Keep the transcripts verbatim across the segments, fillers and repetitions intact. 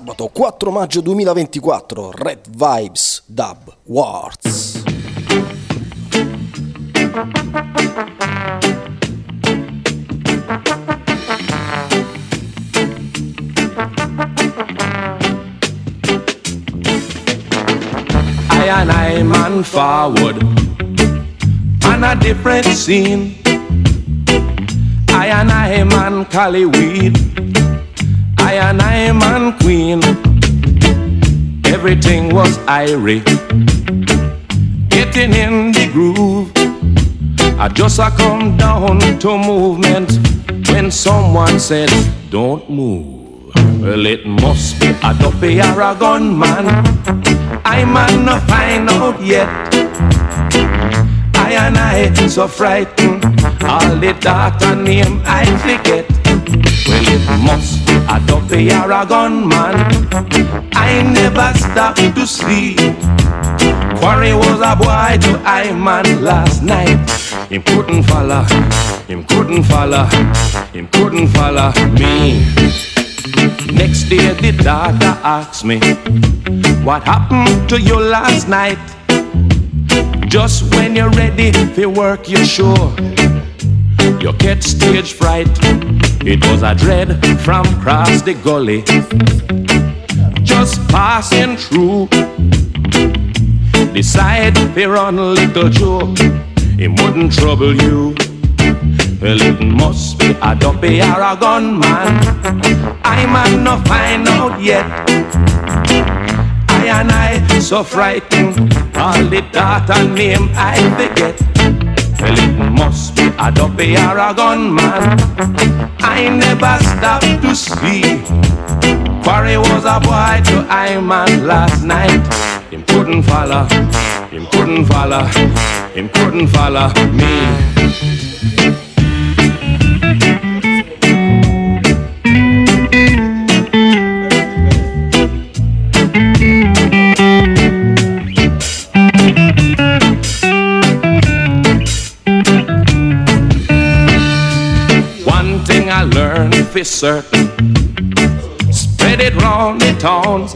Sabato quattro maggio duemilaventiquattro, Red Vibes Dub Awards. I and I man forward on a different scene. I and I man Cali weed. I and I man queen. Everything was irie, getting in the groove. I just a come down to movement when someone said, don't move. Well, it must be a dopey or a gunman. I might not find out yet. I and I so frightened, all the daughter name I forget. Well, it must be a dopey or a gunman. I never stopped to see. Quarry was a boy to I man last night. Him couldn't follow, him couldn't follow, him couldn't follow me. Next day the daughter asked me, what happened to you last night? Just when you're ready for work, you're sure you get stage fright. It was a dread from across the gully, just passing through. Decide to run a little joke, it wouldn't trouble you. Well, it must be a dopey or a gunman. I might not find out yet. I and I so frightened, all the daughter name I forget. Well, it must be a dopey or a gunman. I never stopped to see. Quarry was a boy to I man last night. Him couldn't follow, him couldn't follow, him couldn't follow me. I learned for certain, spread it round the town.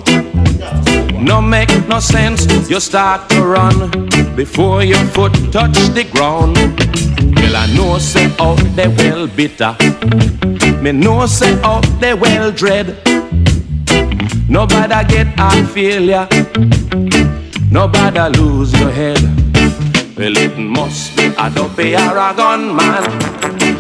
No make no sense, you start to run before your foot touch the ground. Well, I know say out they well bitter, me know say out they well dread. Nobody get heart failure, nobody lose your head. Well, it must be a dopey or a gunman.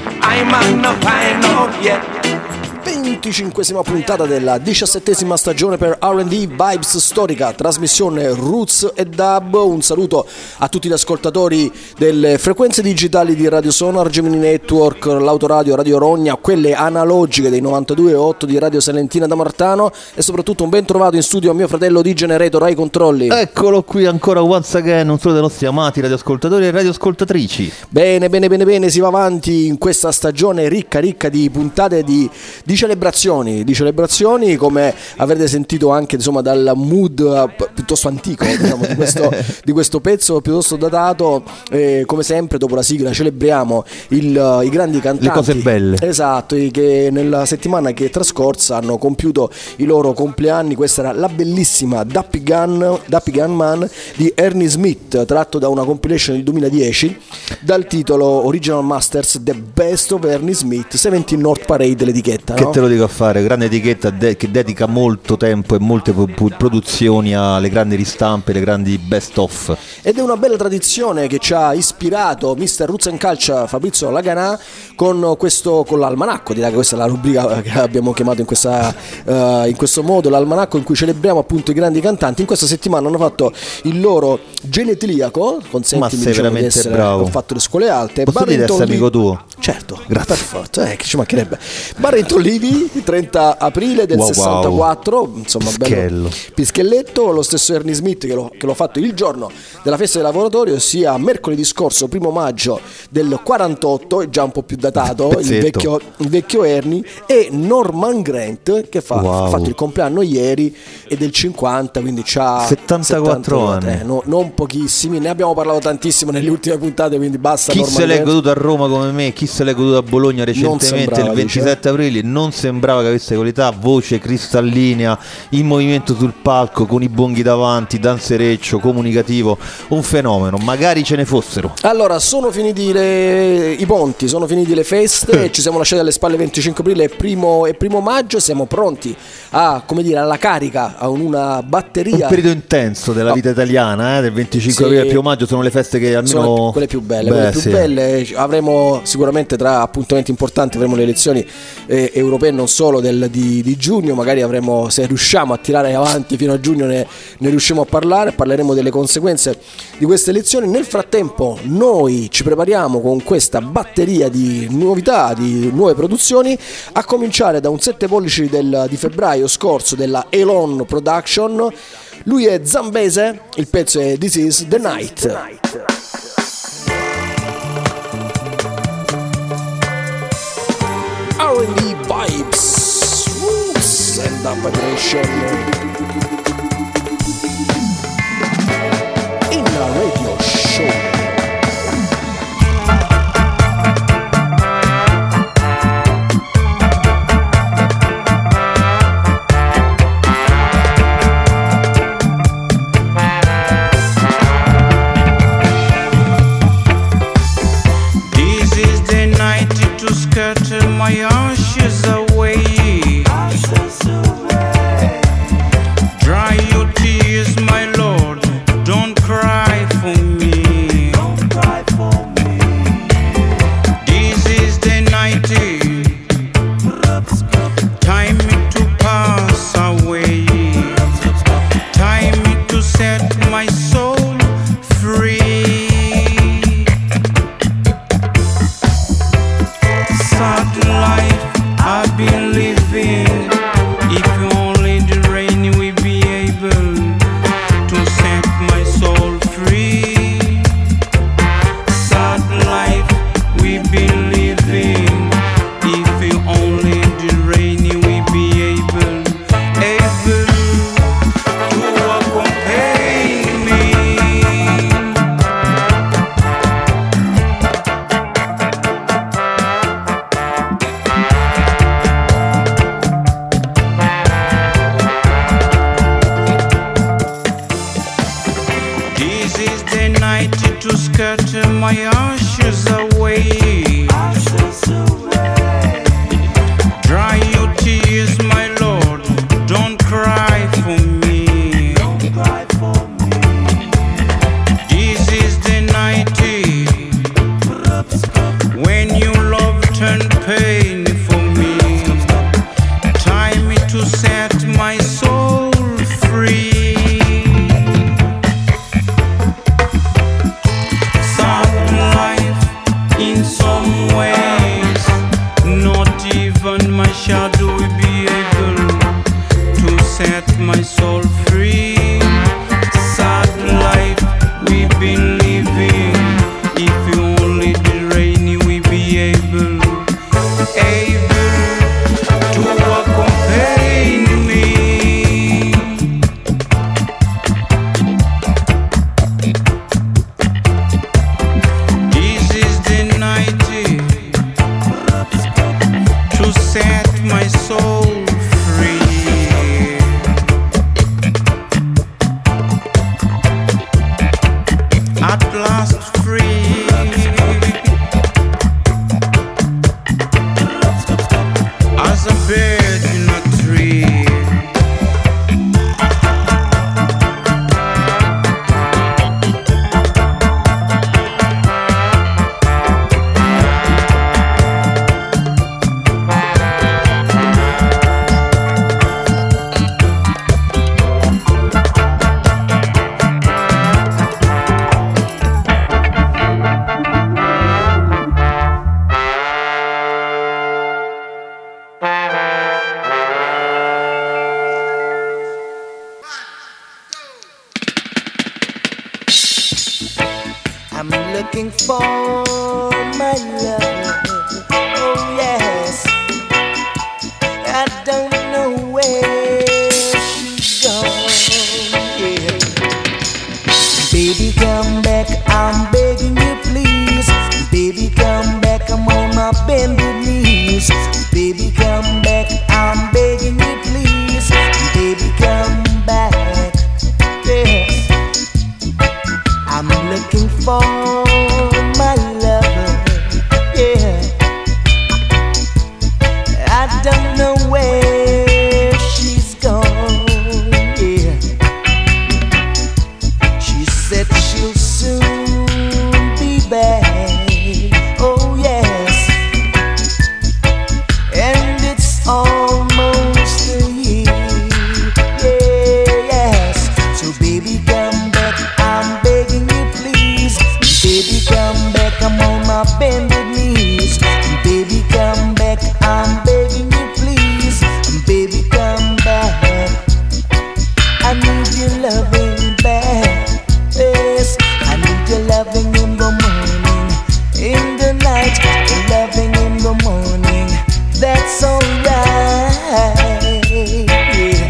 I might not find out yet. venticinquesima puntata della diciassettesima stagione per R and D Vibes Storica, trasmissione Roots e Dub. Un saluto a tutti gli ascoltatori delle frequenze digitali di Radio Sonar, Gemini Network, l'autoradio Radio Rogna, quelle analogiche dei novantadue virgola otto di Radio Salentina da Martano, e soprattutto un ben trovato in studio a mio fratello di Generator ai controlli. Eccolo qui ancora once again, un saluto dei nostri amati radioascoltatori e radioascoltatrici. Bene, bene, bene, bene, si va avanti in questa stagione ricca, ricca di puntate di, di celebrazioni, di celebrazioni, come avrete sentito anche insomma dal mood uh, piuttosto antico, diciamo, di, questo, di questo pezzo piuttosto datato. Eh, come sempre dopo la sigla celebriamo il, uh, i grandi cantanti, le cose belle, esatto, che nella settimana che è trascorsa hanno compiuto i loro compleanni. Questa era la bellissima Duppy Gun, Duppy Gun Man di Ernie Smith, tratto da una compilation del duemiladieci dal titolo Original Masters The Best of Ernie Smith diciassette North Parade, l'etichetta, che no? te lo dico a fare, grande etichetta de- che dedica molto tempo e molte po- produzioni alle grandi ristampe, le grandi best of, ed è una bella tradizione che ci ha ispirato mister Roots and Culture Fabrizio Laganà con questo, con l'almanacco. Direi che questa è la rubrica che abbiamo chiamato in, questa, uh, in questo modo, l'almanacco in cui celebriamo appunto i grandi cantanti. In questa settimana hanno fatto il loro genetliaco, consentimi, diciamo, di essere, bravo. Ho fatto le scuole alte. Posso dire essere amico tuo? Certo, grazie. Per forza, eh, che ci mancherebbe. Barrington Levy, trenta aprile del wow, sessantaquattro, wow. Insomma, Pischello. bello pischelletto. Lo stesso Ernie Smith che, lo, che l'ho fatto il giorno della festa dei lavoratori, ossia mercoledì scorso, primo maggio del quarantotto, è già un po' più datato il vecchio, il vecchio Ernie. E Norman Grant che fa, wow. ha fatto il compleanno ieri, è del cinquanta, quindi c'ha settantaquattro anni, no, non pochissimi. Ne abbiamo parlato tantissimo nelle ultime puntate, quindi basta. Chi Norman se l'è Grant. goduto a Roma come me, chi se l'è goduto a Bologna recentemente il ventisette aprile, non non sembrava che avesse qualità, voce cristallinea, in movimento sul palco, con i bonghi davanti, danzereccio, comunicativo, un fenomeno, magari ce ne fossero. Allora, sono finiti le... i ponti, sono finiti le feste, ci siamo lasciati alle spalle il venticinque aprile e primo, e primo maggio, siamo pronti a, come dire, alla carica, a una batteria. Un periodo intenso della vita italiana, eh, del venticinque aprile al primo maggio sono le feste che almeno... Sono quelle più belle, Beh, quelle più sì. belle. Avremo sicuramente tra appuntamenti importanti, avremo le elezioni eh, europee non solo del, di, di giugno, magari avremo, se riusciamo a tirare avanti fino a giugno ne, ne riusciamo a parlare, parleremo delle conseguenze di queste elezioni. Nel frattempo noi ci prepariamo con questa batteria di novità, di nuove produzioni, a cominciare da un sette pollici del, di febbraio scorso della Elon Production. Lui è Zambese, il pezzo è This Is The Night. R and B vibes, roots and the vibration in a radio show. My ashes away. Dry your tears, my Lord. Don't cry for me. Don't cry for me. This is the night. Time to pass away. Time to set my soul free. Sad life I've been living. If only the rain will be able to set my soul free. Sad life we've been living. If only the rain will be able, able to accompany me. This is the night to scatter my ashes away. Dry your tears, my Lord. Don't cry for me. This is the night when your love turned pain for me. Time to set my soul free. In some ways, not even my shadow will be able to set my soul free. Sad life we've been living. If only the rain will be able, able to accompany me. This is the night to set my soul free. At last free. As a bird in a tree. I'm looking for my love. Oh yes, I don't know where she's gone. Yeah. Baby, come back, I'm begging you, please. Baby, come back, I'm on my bended knees. Baby, Baby, come back, I'm begging you, please. Baby, come back. Yes, I'm looking for my lover. Yeah, I don't know where she's gone. Yeah, she said she'll soon be back. Oh yes, and it's almost a year. Yeah, yes. So baby, come back, I'm begging you, please. Baby, come back, I'm on my bended knees. Baby, come back, I'm begging you, please. Baby, come back, I need your loving back. Yes, I need your loving in the morning, in the night, your loving in the morning. That's alright. Yeah.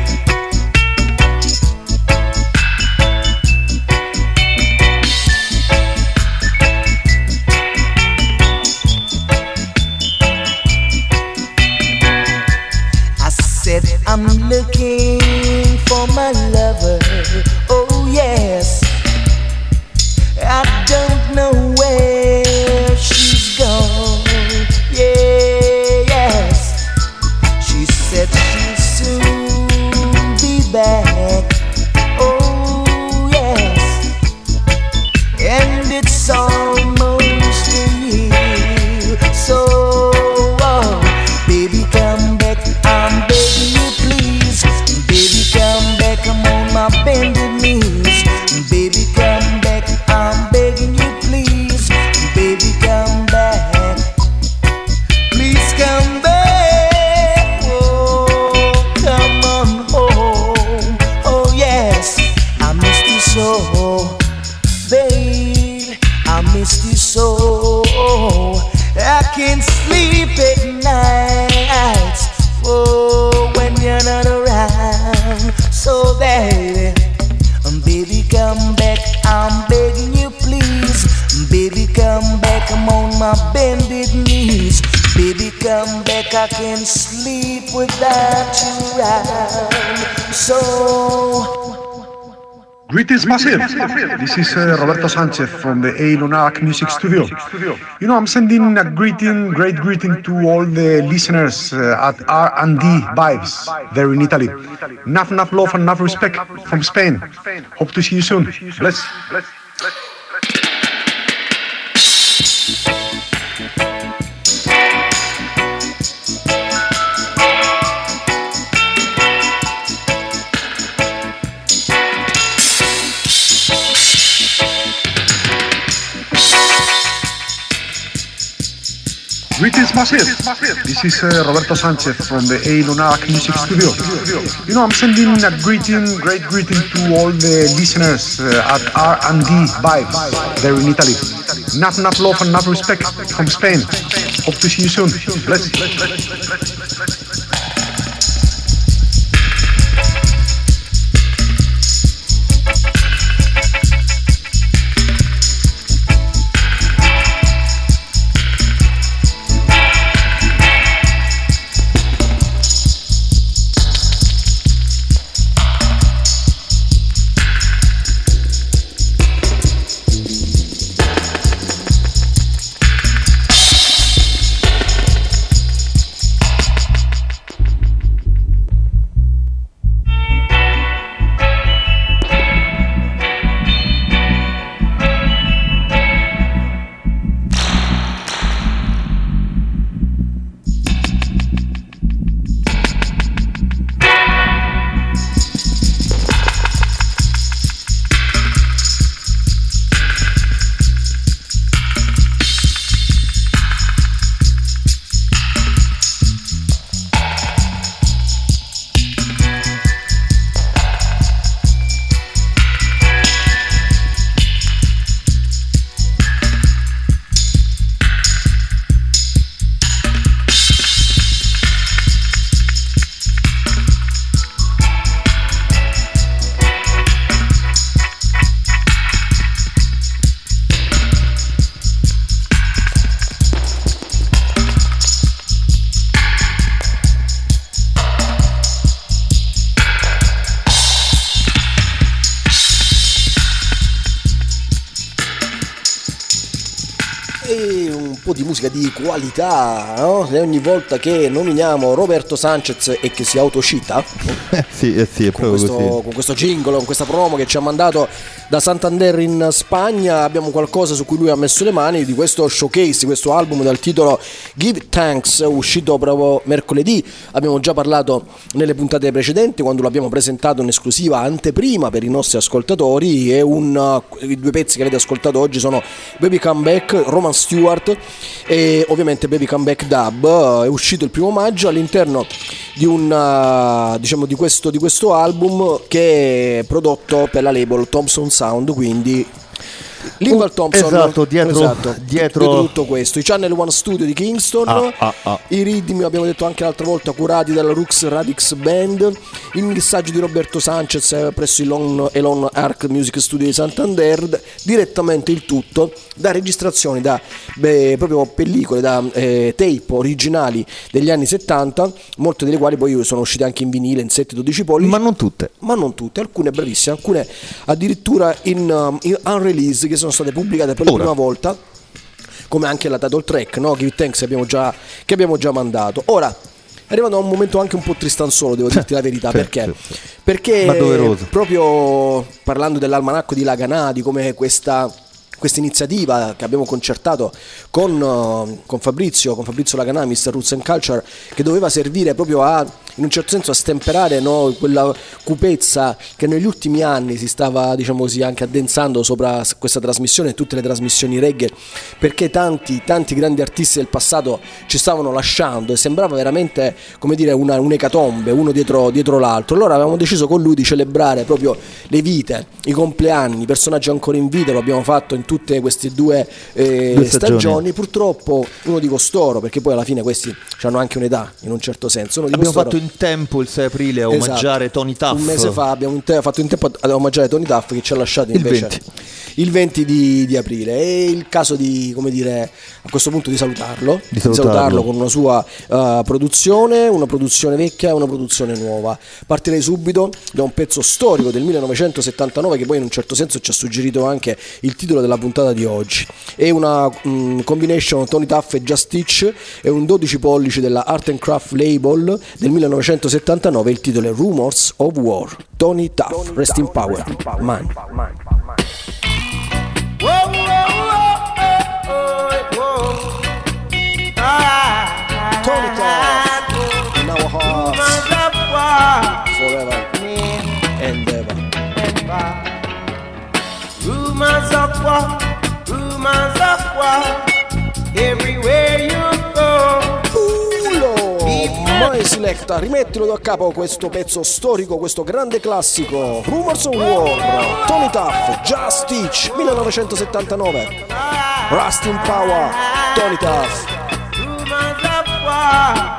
I said I'm looking for my lover. Oh yes, I don't know where she's gone. Yeah, yes. She said she'll soon be back. Oh yes, and it's almost a year. So oh, baby, come back, I'm begging you, please. Baby, come back, I'm on my bended knees. Baby, come back, I'm begging you, please. Baby, come back, please come back. Oh, come on home. Oh yes, I missed you so, babe. I missed you so. I can't sleep at night. Oh, when you're not around. So baby, um, baby, come back, I'm begging you, please. Baby, come back, I'm on my bended knees. Baby, come back, I can't sleep without you around. So Greetings, Massive. This is uh, Roberto Sanchez from the A. Lunac Music Studio. You know, I'm sending a greeting, great greeting to all the listeners uh, at R and D Vibes there in Italy. Enough, enough love and enough respect from Spain. Hope to see you soon. Bless. Bless. Greetings, Massive. This is uh, Roberto Sanchez from the A. Lunac Music Studio. You know, I'm sending a greeting, great greeting to all the listeners uh, at R and D Vibes there in Italy. Enough, enough love and enough respect from Spain. Hope to see you soon. Bless. E un po' di musica di qualità, no? E ogni volta che nominiamo Roberto Sanchez e che si autocita sì, eh sì, è con, proprio questo, così. con questo jingle, con questa promo che ci ha mandato da Santander in Spagna, abbiamo qualcosa su cui lui ha messo le mani, di questo showcase, di questo album dal titolo Give Thanks, uscito proprio mercoledì. Abbiamo già parlato nelle puntate precedenti quando l'abbiamo presentato in esclusiva anteprima per i nostri ascoltatori. E un, i due pezzi che avete ascoltato oggi sono Baby Come Back, Roman Stewart, e ovviamente Baby Come Back Dub. È uscito il primo maggio all'interno di un diciamo di questo, di questo album che è prodotto per la label Thompson Sound, quindi Linval Thompson, esatto, dietro, esatto, dietro... dietro tutto questo, i Channel One Studio di Kingston, ah, ah, ah. i ritmi, abbiamo detto anche l'altra volta, curati dalla Rux Radix Band, il mixaggio di Roberto Sanchez presso il Elon, Elon Arc Music Studio di Santander, direttamente il tutto da registrazioni, da beh, proprio pellicole, da eh, tape originali degli anni settanta, molte delle quali poi sono uscite anche in vinile, in sette dodici pollici, ma non tutte, ma non tutte, alcune bravissime, alcune addirittura in, um, in unrelease, che sono state pubblicate per la Ora. prima volta, come anche la title track, no? Give Thanks, che abbiamo già, che abbiamo già mandato. Ora è arrivato a un momento anche un po' tristanzolo, devo dirti la verità, certo, perché? certo. Perché proprio parlando dell'almanacco di Laganà, di come questa questa iniziativa che abbiamo concertato con, uh, con Fabrizio, con Fabrizio Laganà, mister Roots and Culture, che doveva servire proprio a, in un certo senso, a stemperare, no, quella cupezza che negli ultimi anni si stava, diciamo così, anche addensando sopra questa trasmissione e tutte le trasmissioni reggae, perché tanti, tanti grandi artisti del passato ci stavano lasciando e sembrava veramente, come dire, una, un'ecatombe, uno dietro, dietro l'altro. Allora avevamo deciso con lui di celebrare proprio le vite, i compleanni, i personaggi ancora in vita. Lo abbiamo fatto in tutte queste due, eh, due stagioni. stagioni. Purtroppo uno di costoro, perché poi alla fine questi hanno anche un'età in un certo senso. Uno di abbiamo costoro, fatto in tempo il sei aprile a omaggiare esatto, Tony Tuff. Un mese fa abbiamo in te- fatto in tempo ad omaggiare Tony Tuff, che ci ha lasciato Il invece venti. il venti di, di aprile. È il caso di, come dire, a questo punto di salutarlo, Di salutarlo. con una sua uh, produzione, una produzione vecchia e una produzione nuova. Partirei subito da un pezzo storico del millenovecentosettantanove che poi in un certo senso ci ha suggerito anche il titolo della puntata di oggi. È una um, combination Tony Tuff e Just Stitch, è un dodici pollici della Art and Craft Label del millenovecentosettantanove. Il titolo è Rumors of War. Tony Tuff, Tony rest in power, rest in power. Man. Man. Whoa, whoa, whoa, oh, whoa. Ah, Tony Tuff in our hearts forever and ever. Rumors of war, rumors of war, everywhere you go. My Selecta, rimettilo da capo questo pezzo storico, questo grande classico. Rumors of War, Tony Tuff, Just Stitch, millenovecentosettantanove. Rust in Power, Tony Tuff. Rumors of war,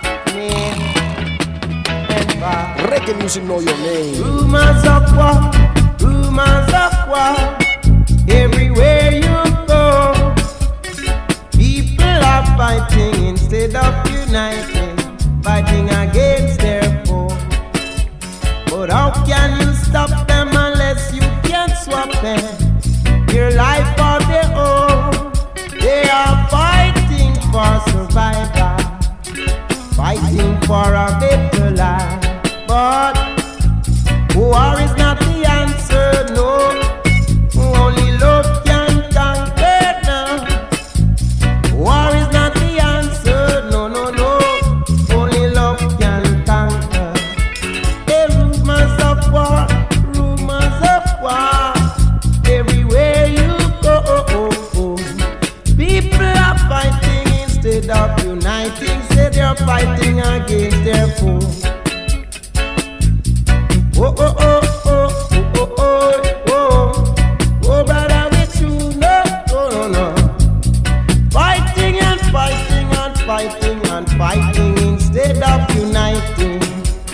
Reggae Music Know Your Name. rumors of war, rumors of war, everywhere you go. People are fighting instead of uniting, fighting against their foe. But how can you stop them unless you can swap them your life for their own? They are fighting for survival, fighting for a better life. But war is not the answer, no. Only love can conquer now. War is not the answer, no, no, no. Only love can conquer. Hey, rumors of war, rumors of war, everywhere you go. People are fighting instead of uniting, say they're fighting against their foe. Oh, oh, oh, oh, oh, oh, oh, oh, brother, with you, no, no, no, no. Fighting and fighting and fighting and fighting instead of uniting.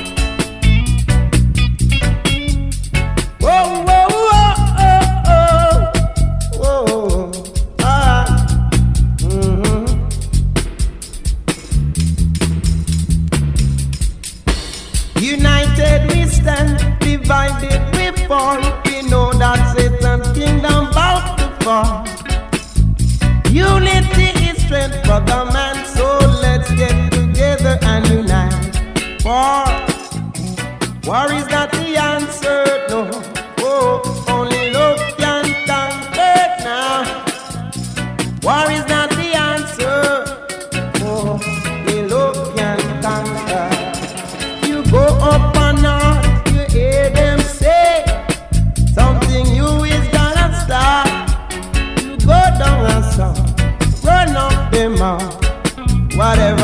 Whoa, whoa, whoa, oh, oh, oh, ah, mm-hmm.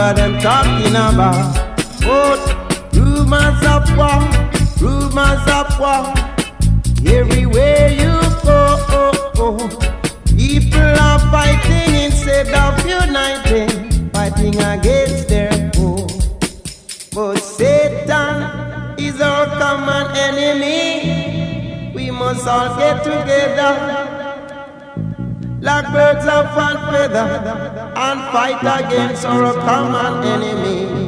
what I'm talking about. Oh, rumors of war, rumors of war. Everywhere you go, oh, oh. People are fighting instead of uniting, fighting against their foe. But Satan is our common enemy. We must all get together like birds of one feather and fight against our common enemy.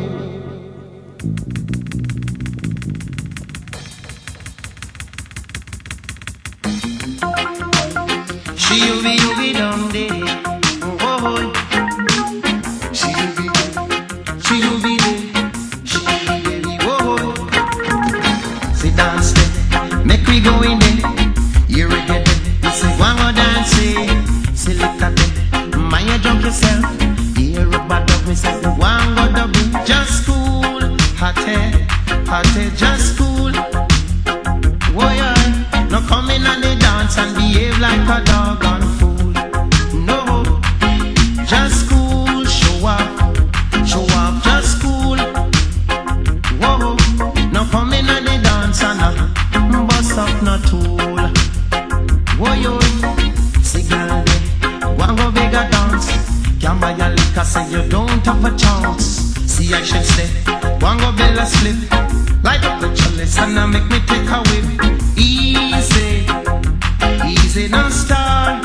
She you be you be dum day, oh oh. She you be she you be day, she you be oh oh. Sit down, stay, make we go in there. You ready? You say one more dance, say look at it. Mind you jump yourself. Hear about dog, me say one go double. Just cool, hot head, hot head, just cool. Warrior, no come in on the dance and behave like a dog on fool. No, just cool, show up, show up, just cool. Whoa, no come in on the dance and uh, bust up no tool. Warrior, signal them, one go bigger dance. Can buy a liquor, say you don't have a chance. See I should say, one go bill a slip. Light up the chalice and now make me take a whip. Easy, easy now start.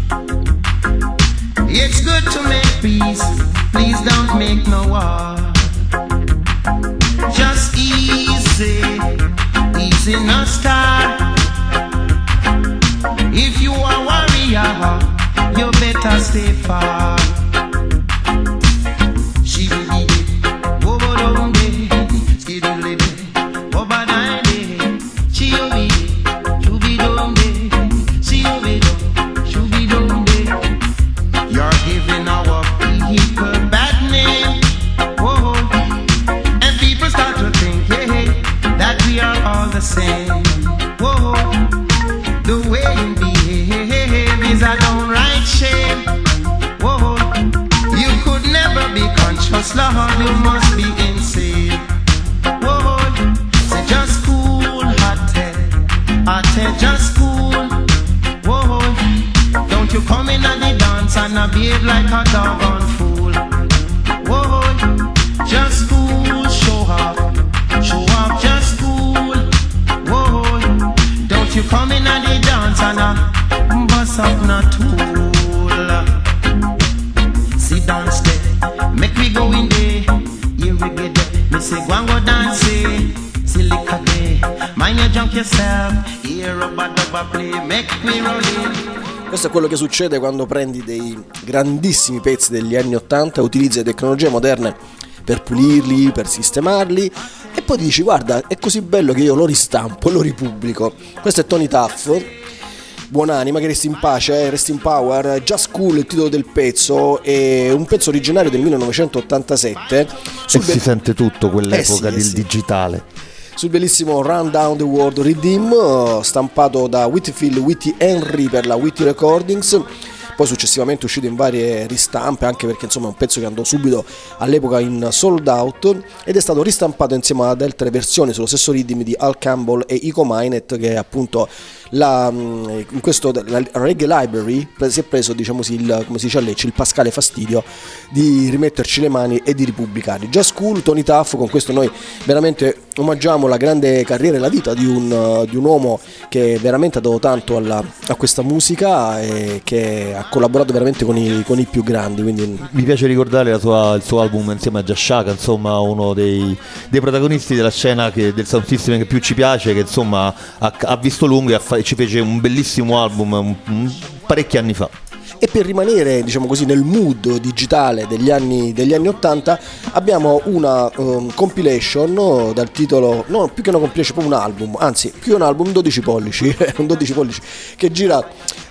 It's good to make peace, please don't make no war. Just easy, easy now start. If you are warrior, you better stay far. She will be there, go go down there, skidoo lady. Same. Whoa, the way you behave is a downright shame. Whoa, you could never be conscious, Lord, you must be insane. Whoa, say just cool, hot head, hot head, just cool. Whoa, don't you come in at the dance and a behave like a dog on fool. Whoa, just cool, show up, show up, just cool. You come in at the dance and a bust up no tool. Sit down, stay, make me go in there. You reggae day, me say go and go dance, silica day. Mind you jump yourself, hear about the play, make me roll in. Questo è quello che succede quando prendi dei grandissimi pezzi degli anni ottanta e utilizzi le tecnologie moderne per pulirli, per sistemarli, e poi dici guarda è così bello che io lo ristampo, lo ripubblico. Questo è Tony Tuff, buonanima, che resti in pace, eh? Resti in power. Just Cool, il titolo del pezzo, è un pezzo originario del millenovecentottantasette e si be- sente tutto quell'epoca eh sì, del eh sì. digitale, sul bellissimo Run Down the World Redeem, stampato da Whitfield Whitty Henry per la Whitty Recordings, poi successivamente uscito in varie ristampe, anche perché insomma è un pezzo che andò subito all'epoca in sold out, ed è stato ristampato insieme ad altre versioni sullo stesso ritmo di Al Campbell e Iko Minett, che è appunto la, in questo la Reggae Library si è preso, diciamo così, il, come si dice a Lecce, il pascale fastidio di rimetterci le mani e di ripubblicarli. Just Cool, Tony Tuff. Con questo noi veramente omaggiamo la grande carriera e la vita di un, di un uomo che veramente ha dato tanto alla, a questa musica e che ha collaborato veramente con i, con i più grandi. Quindi mi piace ricordare la sua, il suo album insieme a Jashaka, insomma uno dei, dei protagonisti della scena che, del sound system che più ci piace, che insomma ha, ha visto lungo e ha, ci fece un bellissimo album un, un, parecchi anni fa. E per rimanere, diciamo così, nel mood digitale degli anni, degli anni ottanta, abbiamo una um, compilation, no, dal titolo, no, più che una compilation, proprio un album, anzi più che un album, dodici pollici, un dodici pollici che gira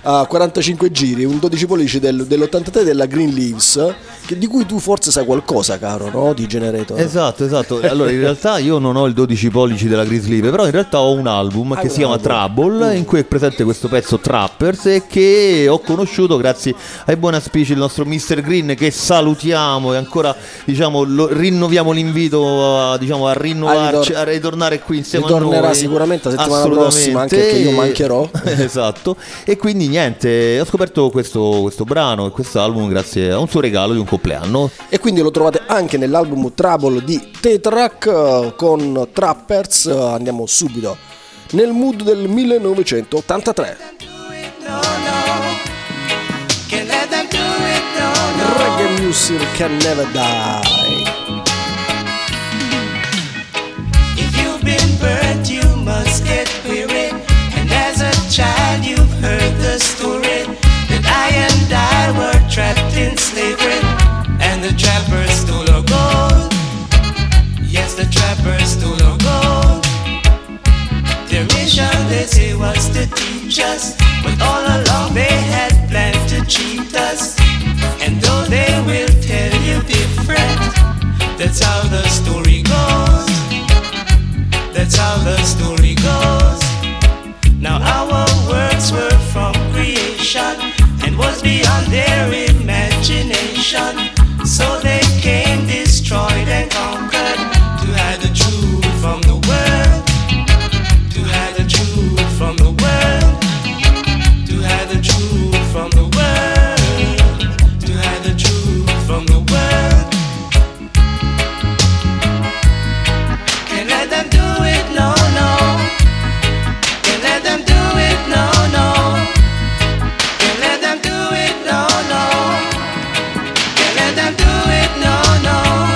a quarantacinque giri, un dodici pollici del, dell'ottantatré della Green Leaves, che, di cui tu forse sai qualcosa, caro, no? Di Generator. Esatto, esatto. Allora, in realtà io non ho il dodici pollici della Green Leaves, però in realtà ho un album Hai che un si chiama album. Trouble, in cui è presente questo pezzo Trappers, e che ho conosciuto grazie ai buoni auspici del nostro mister Green, che salutiamo, e ancora, diciamo, lo, rinnoviamo l'invito a, diciamo, a rinnovarci, a ritornare qui insieme a noi. Ritornerà sicuramente la settimana Assolutamente. prossima, anche perché io mancherò. Esatto. E quindi niente, ho scoperto questo, questo brano e quest'album grazie a un suo regalo di un compleanno. E quindi lo trovate anche nell'album Trouble di Tetrak eh, con Trappers. Andiamo subito nel mood del millenovecentottantatré. Reggae music can never die. If you've been burnt, you must get weary. And as a child, you've heard the story that I and I were trapped in slavery, and the trappers stole our gold. Yes, the trappers stole our gold. Their mission, they say, was to teach us, but all along they had planned to cheat us. And though they will tell you different, that's how the story goes. That's how the story goes. Now our works were from creation and was beyond their imagination. So they came, destroyed and conquered to hide the truth from the world. To hide the truth from the world. To hide the truth from the world. To hide the truth from the world. Can't let them do it, no, no. Can't let them do it, no, no. Can't let them do it, no, no. Can't let them do it, no, no.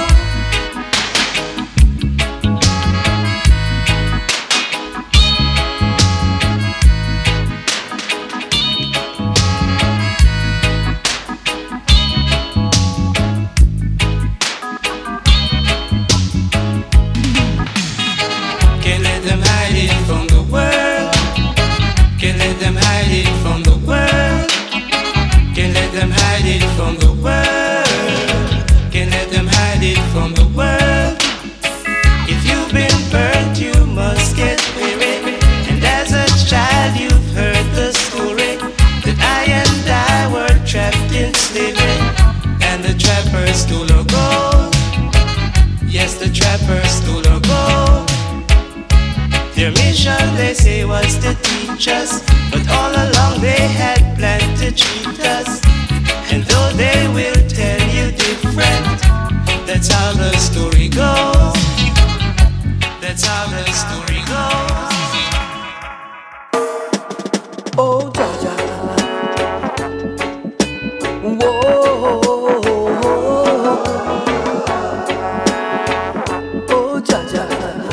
Can't let them hide it from the world. Can't let them hide it from the world. Can't let them hide it from the world. Can't let them hide it from the world. If you've been burnt, you must get weary. And as a child, you've heard the story that I and I were trapped in slavery, and the trappers stole our gold. Yes, the trappers stole our gold. Their mission, they say, was to teach us, but all along they had planned to cheat us. And though they will tell you different, that's how the story goes. That's how the story goes. Oh, Jaja. Whoa. Oh, Jaja.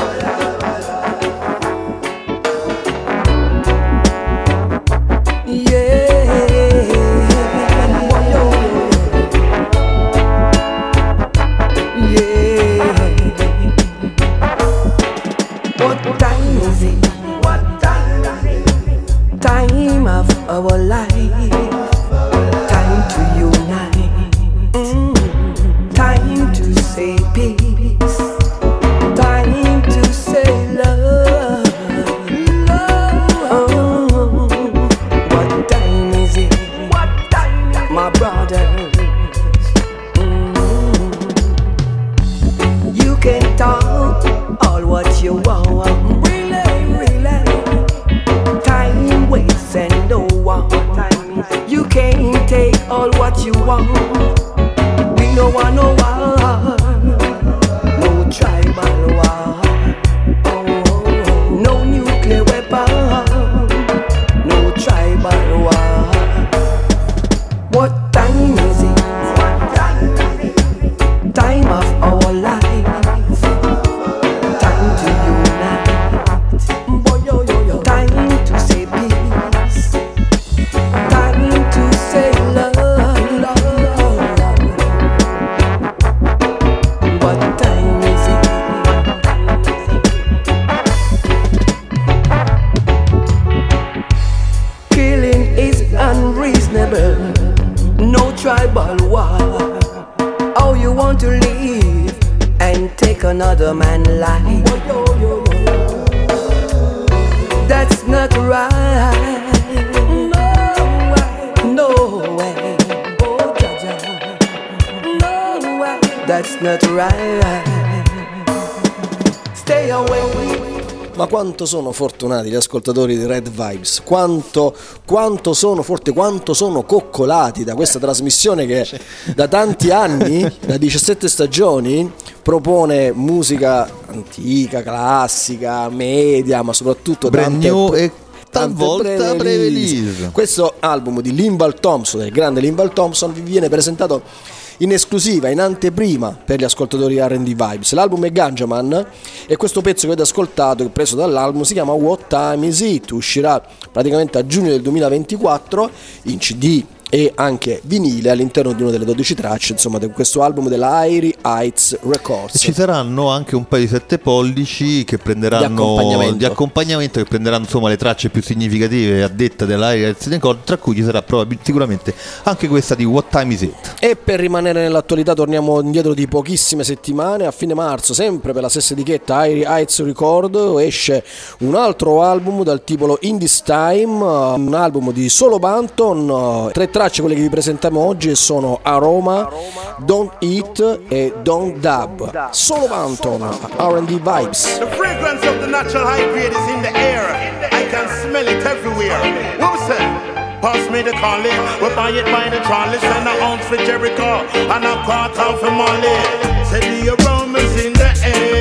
What time is it? What time is it? Time of our life. Time to unite. Mm. Time to say peace. Time to say love. Love. What time is it? What time is it? My brothers. Mm. You can talk all what you want. Really, really. Time waits and no one. You can't take all what you want. We no want no war. No tribal war. Oh, no nuclear weapon. No tribal war. What time is it? Time of our life. Time to unite. Boy, yo, yo, yo. Time to say peace. Time to say love. never no tribal war. How you want to live and take another man's life? That's not right. No way. Oh, Jaja. No way. That's not right. Stay away. Ma quanto sono fortunati gli ascoltatori di Red Vibes, quanto, quanto sono forti, quanto sono coccolati da questa trasmissione che da tanti anni, da diciassette stagioni, propone musica antica, classica, media, ma soprattutto brand tante, new e talvolta tante pre-release. Questo album di Limbal Thompson, del grande Limbal Thompson, vi viene presentato in esclusiva, in anteprima per gli ascoltatori R and D Vibes. L'album è Ganjaman e questo pezzo che avete ascoltato, che è preso dall'album, si chiama What Time Is It? Uscirà praticamente a giugno del duemilaventiquattro in C D e anche vinile all'interno di una delle dodici tracce, insomma, di questo album della Airy Heights Records. Ci saranno anche un paio di sette pollici che prenderanno di accompagnamento, di accompagnamento che prenderanno insomma le tracce più significative a detta della Airy Heights Records, tra cui ci sarà probabilmente sicuramente anche questa di What Time Is It. E per rimanere nell'attualità torniamo indietro di pochissime settimane. A fine marzo, sempre per la stessa etichetta Airy Heights Record, esce un altro album dal titolo In This Time, un album di Solo Banton. Tre tracce, quelle che vi presentiamo oggi, sono Aroma, Don't Eat e Don't Dub. Solo Banton, R and D Vibes. The fragrance of the natural high grade is in the air. I can smell it everywhere. What was that? Pass me the calling, we buy it by the trolley. Send an ounce for Jericho and a quarter for Molly. Say the aromas in the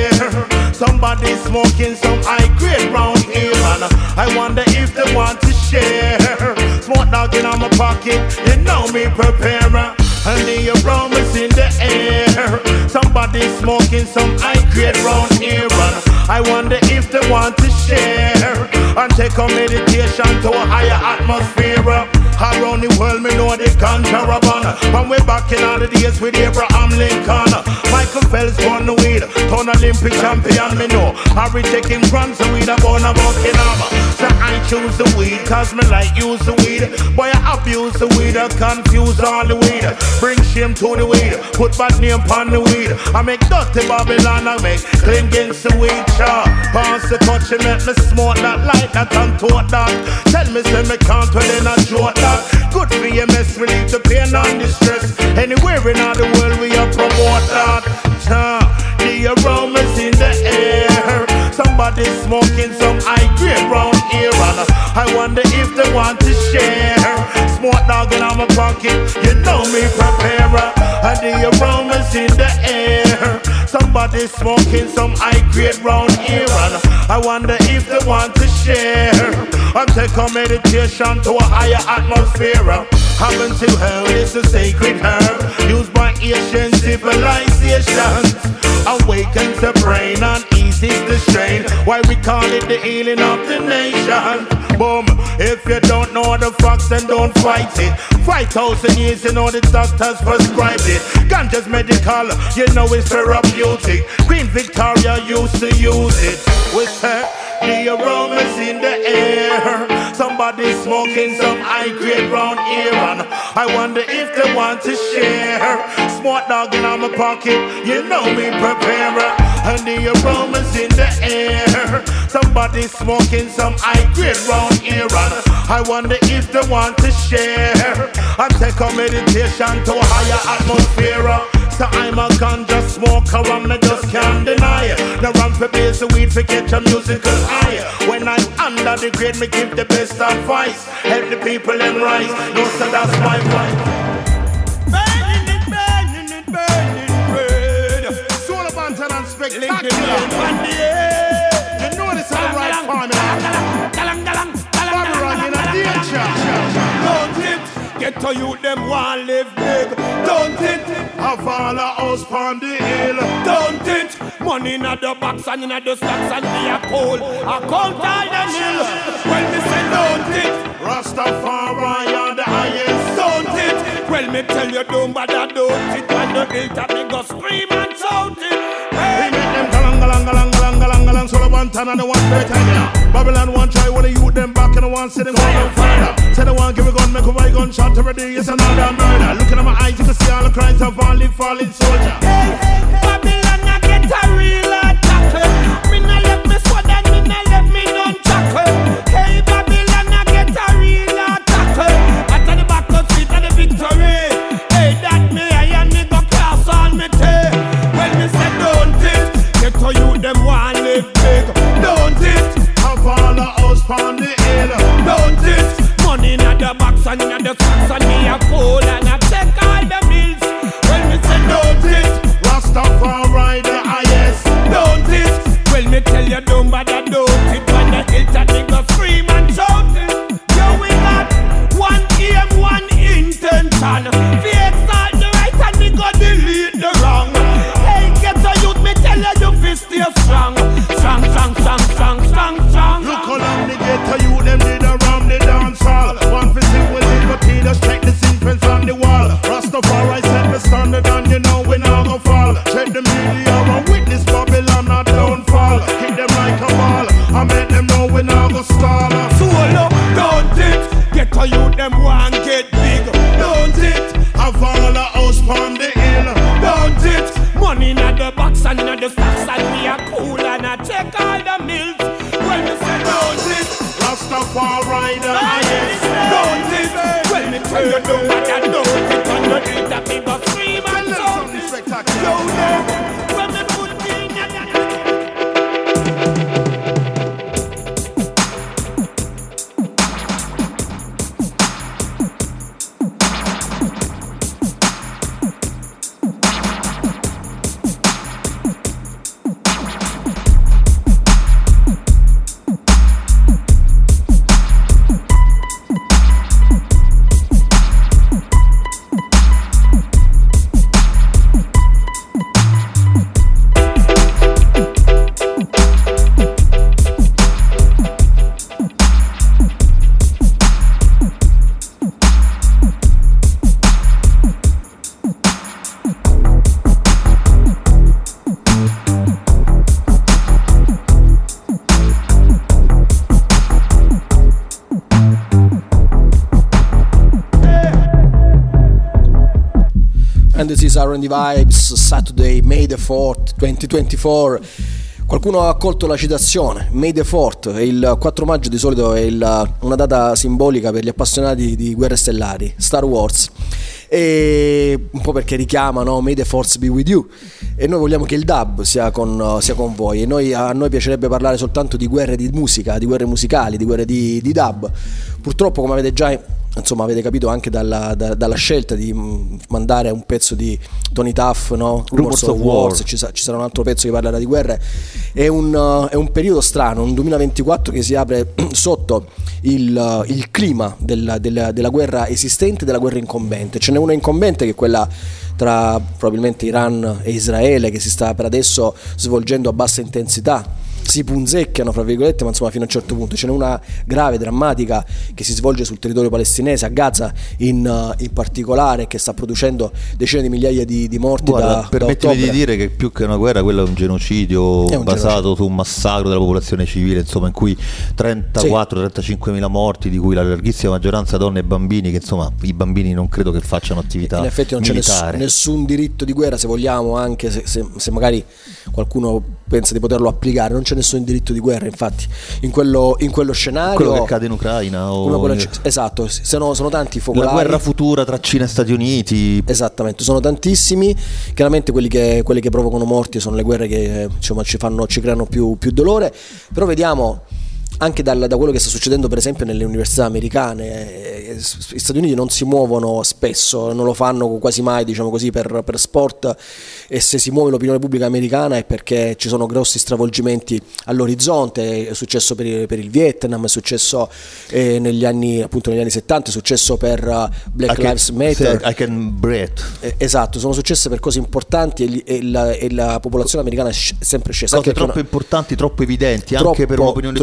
air. Somebody smoking some high grade round here, man. I wonder if they want to share. Smoke dog in my pocket, you know me prepare. And the aromas in the air. Somebody smoking some high grade round here, man. I wonder if they want to share and take a meditation to a higher atmosphere. Around the world, me know the contraband. From way back in all the days with Abraham Lincoln, Michael Phelps won the weed, turn Olympic champion. Me know Harry taking grams of weed, I born about Kinama. So I choose the weed, cause me like use the weed. Boy, I abuse the weed, I confuse all the weed. Bring shame to the weed, put bad name upon the weed. I make dirty Babylon, I make clean against the weed. Sure, pass the touch, you make me smoke that light, that and tote that. Tell me, say me can't well in a joke that. Good for you, mess, relieve the pain and distress. Anywhere in all the world we are promote that. Uh, the aromas in the air. Somebody smoking some high grade round here, and I wonder if they want to share. Smoke dog in my pocket, you know me prepare. And the aromas in the air. Somebody smoking some high grade round here, and I wonder if they want to share and take a meditation to a higher atmosphere. Haven't you heard it's a sacred herb used by ancient civilizations? Awakens the brain and eases the strain. Why we call it the healing of the nation? Boom, if you don't know the facts, then don't fight it. Five thousand years, you know the doctors prescribed it. Ganja's medical, you know it's therapeutic. Queen Victoria used to use it. With her, the aromas in the air. Somebody smoking some high grade round here, and I wonder if they want to share. Smoke dog in my pocket, you know me prepare. And the aromas in the air. Somebody smoking some high grade round here, and I wonder if they want to share and take a meditation to a higher atmosphere. So I'm a ganja smoker and me just can't deny. The run for bass, the weed for get a musical high. When I'm under the grade, me give the best advice. Help the people and rise, no, so that's my fight. Burning it, burning it, burning red. Soul of Banton and spectacular. You know this is the right formula. Babylon in a danger. Don't it, get to you, them want live big. Don't it, have all a house on the hill. Don't it, money in the box and in the stocks and be a coal. I count all the nil. Well, me say don't it, Rastafari on the highest. Don't it, well, me tell you don't bother, don't it. When the hilltop, me go scream and shout it. Hey, make them galang, galang, galang, galang, galang, galang. So the one time and the one third time. Babylon one try when the youth them back at the one, say they want no further. Say they want give a gun, make a white gun shot every day, it's another murder. Looking at my eyes, you can see all the cries of all the fallen soldier. Hey, hey, Babylon, I get a real attack. Me nah let me sword and me nah let me none chuckle. Hey, Babylon, I get a real attack. After the back of seat of the victory. Hey, that me I and me go cross on me tail. When me say don't it, get to you them one live big. Don't it, have all the house from the hill. Don't it, money in the box and in the socks and me a cool and I take all the bills. When me say don't it, Rastafari the highest. Don't it, well me tell you don't bother don't it. When the Hilton nigga scream and shout it. Yo we got one aim, one intention. We exalt the right and we go delete the wrong. Hey get a youth, me tell you you fi stay strong. Strong, strong, strong, strong, strong, strong. Look how long they get to you, them did a ram the dance hall. One for sing with liberty, just check the sequence on the wall. Rastafari set the standard and you know we now go fall. Check the media and witness Babylon not downfall. Hit them like a ball, I make them know we now go stall. Solo, don't it, get to you them one get big. Don't it, have all the house from the hill. Don't it, money in the box and in the stocks and we are cool and I take all the milk. When me say don't it, Rastafari the highest. Don't it, when me tell you don't matter don't it. On the hill that people scream and shout it. Yo them, when me put in a And this is R and D Vibes, Saturday, May the fourth, twenty twenty-four. Qualcuno ha colto la citazione, May the fourth, il quattro maggio di solito è il, una data simbolica per gli appassionati di guerre stellari, Star Wars, e un po' perché richiama, no? May the Force be with you, e noi vogliamo che il dub sia con, sia con voi, e noi, a noi piacerebbe parlare soltanto di guerre di musica, di guerre musicali, di guerre di, di dub. Purtroppo, come avete già insomma avete capito anche dalla, da, dalla scelta di mandare un pezzo di Tony Tuff, no? Rumors of Wars, ci, sa, ci sarà un altro pezzo che parlerà di guerre. È un, uh, è un periodo strano, un duemilaventiquattro che si apre sotto il, uh, il clima della, della, della guerra esistente e della guerra incombente. Ce n'è una incombente che è quella tra probabilmente Iran e Israele, che si sta per adesso svolgendo a bassa intensità. Si punzecchiano fra virgolette, ma insomma fino a un certo punto. Ce n'è una grave, drammatica, che si svolge sul territorio palestinese, a Gaza in, uh, in particolare, che sta producendo decine di migliaia di, di morti. Guarda, da, permettimi da di dire che più che una guerra, quello è un genocidio è un basato genocidio. su un massacro della popolazione civile, insomma, in cui trentaquattro trentacinque mila morti, di cui la larghissima maggioranza donne e bambini, che insomma i bambini non credo che facciano attività in effetti non militare. c'è nessun, nessun diritto di guerra, se vogliamo, anche se, se, se magari qualcuno pensa di poterlo applicare, non c'è nessun diritto di guerra, infatti, in quello, in quello scenario, quello che accade in Ucraina o quello, esatto, sono, sono tanti focolai, la guerra futura tra Cina e Stati Uniti, esattamente, sono tantissimi. Chiaramente quelli che, quelli che provocano morti sono le guerre che insomma ci fanno, ci creano più, più dolore, però vediamo anche dal, da quello che sta succedendo per esempio nelle università americane. eh, gli Stati Uniti non si muovono spesso, non lo fanno quasi mai, diciamo così, per, per sport, e se si muove l'opinione pubblica americana è perché ci sono grossi stravolgimenti all'orizzonte. È successo per il, per il Vietnam, è successo eh, negli anni appunto negli anni settanta, è successo per uh, Black I Lives can, Matter, I can breathe. eh, esatto, sono successe per cose importanti, e, gli, e, la, e la popolazione americana è sempre scesa, Cose anche troppo una, importanti, troppo evidenti, troppo, anche per un'opinione troppo, pubblica che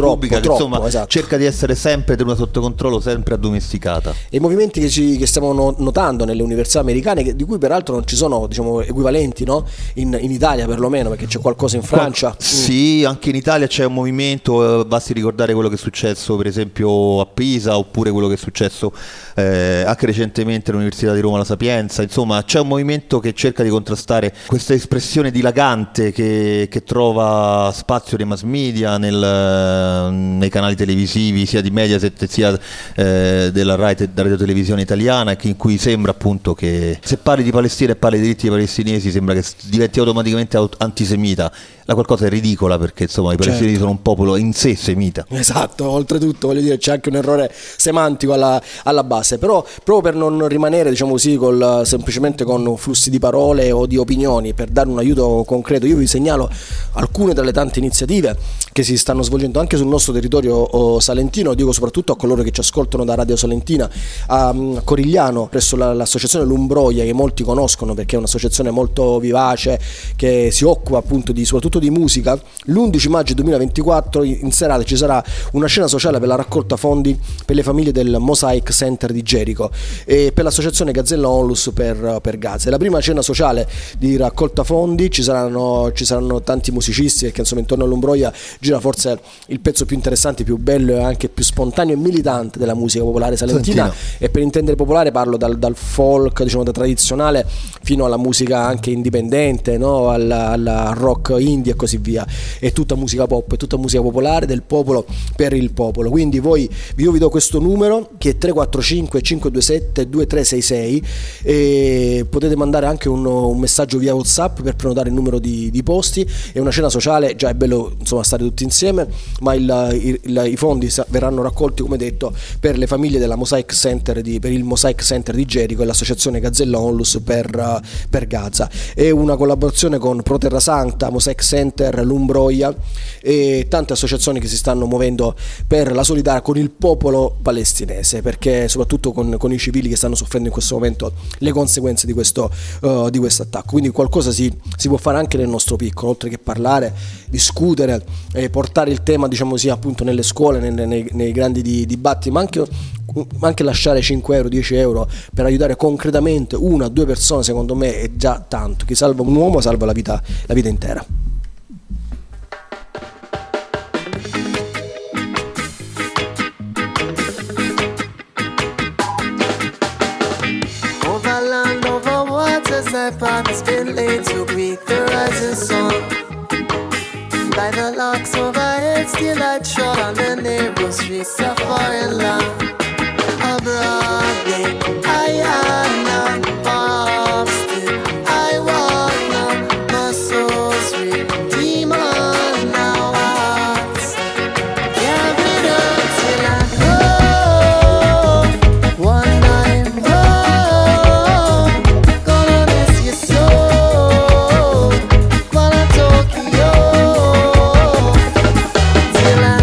Troppo, insomma esatto. cerca di essere sempre tenuta sotto controllo, sempre addomesticata. E i movimenti che, ci, che stiamo no, notando nelle università americane, che, di cui peraltro non ci sono, diciamo, equivalenti, no? in, in Italia perlomeno, perché c'è qualcosa in Francia. Qual- sì, anche in Italia c'è un movimento, eh, basti ricordare quello che è successo per esempio a Pisa, oppure quello che è successo eh, anche recentemente all'Università di Roma La Sapienza. Insomma, c'è un movimento che cerca di contrastare questa espressione dilagante che, che trova spazio nei mass media, nel, nei canali televisivi sia di Mediaset sia eh, della Rai, della radio televisione italiana, in cui sembra appunto che se parli di Palestina e parli dei diritti palestinesi sembra che diventi automaticamente antisemita. La qualcosa è ridicola, perché insomma i palestinesi certo. sono un popolo in sé semita. Esatto, oltretutto voglio dire c'è anche un errore semantico alla, alla base, però proprio per non rimanere, diciamo così, col, semplicemente con flussi di parole o di opinioni, per dare un aiuto concreto, io vi segnalo alcune delle tante iniziative che si stanno svolgendo anche sul nostro territorio oh, salentino. Dico soprattutto a coloro che ci ascoltano da Radio Salentina, a, a Corigliano, presso la, l'associazione Lumbroia, che molti conoscono perché è un'associazione molto vivace che si occupa appunto di soprattutto di musica. L'undici maggio duemilaventiquattro in serata ci sarà una scena sociale per la raccolta fondi per le famiglie del Mosaic Center di Gerico e per l'associazione Gazzella Onlus per, per Gaza. È la prima cena sociale di raccolta fondi, ci saranno, ci saranno tanti musicisti, perché insomma intorno a Lumbroia gira forse il pezzo più interessante, più bello e anche più spontaneo e militante della musica popolare salentina. Salentina. E per intendere popolare parlo dal, dal folk, diciamo da tradizionale, fino alla musica anche indipendente, no? alla, alla rock indie e così via. È tutta musica pop, è tutta musica popolare del popolo per il popolo. Quindi voi, io vi do questo numero che è tre quattro cinque cinque due sette due tre sei sei e potete mandare anche un, un messaggio via WhatsApp per prenotare il numero di, di posti. È una cena sociale, già è bello insomma stare tutti insieme, ma il, il, il, i fondi verranno raccolti, come detto, per le famiglie della Mosaic Center di, per il Mosaic Center di Gerico e l'associazione Gazzella Onlus per, per Gaza. È una collaborazione con Pro Terra Santa, Mosaic Center, Lumbroia e tante associazioni che si stanno muovendo per la solidarietà con il popolo palestinese, perché soprattutto con, con i civili che stanno soffrendo in questo momento le conseguenze di questo, uh, di questo attacco. Quindi qualcosa si, si può fare anche nel nostro piccolo, oltre che parlare, discutere e portare il tema, diciamo così, appunto nelle scuole, nei, nei, nei grandi di, dibattiti, ma anche, anche lasciare cinque euro, dieci euro per aiutare concretamente una o due persone, secondo me è già tanto. Chi salva un uomo salva la vita, la vita intera. My path has been laid to breathe the rising sun. By the locks overhead, still I trod on the narrow streets of foreign land. A broad day, I am none, far still I walk now. My soul's redeemed on now hearts. Carried on till I go. One night home, gonna miss you so. Wanna Tokyo till I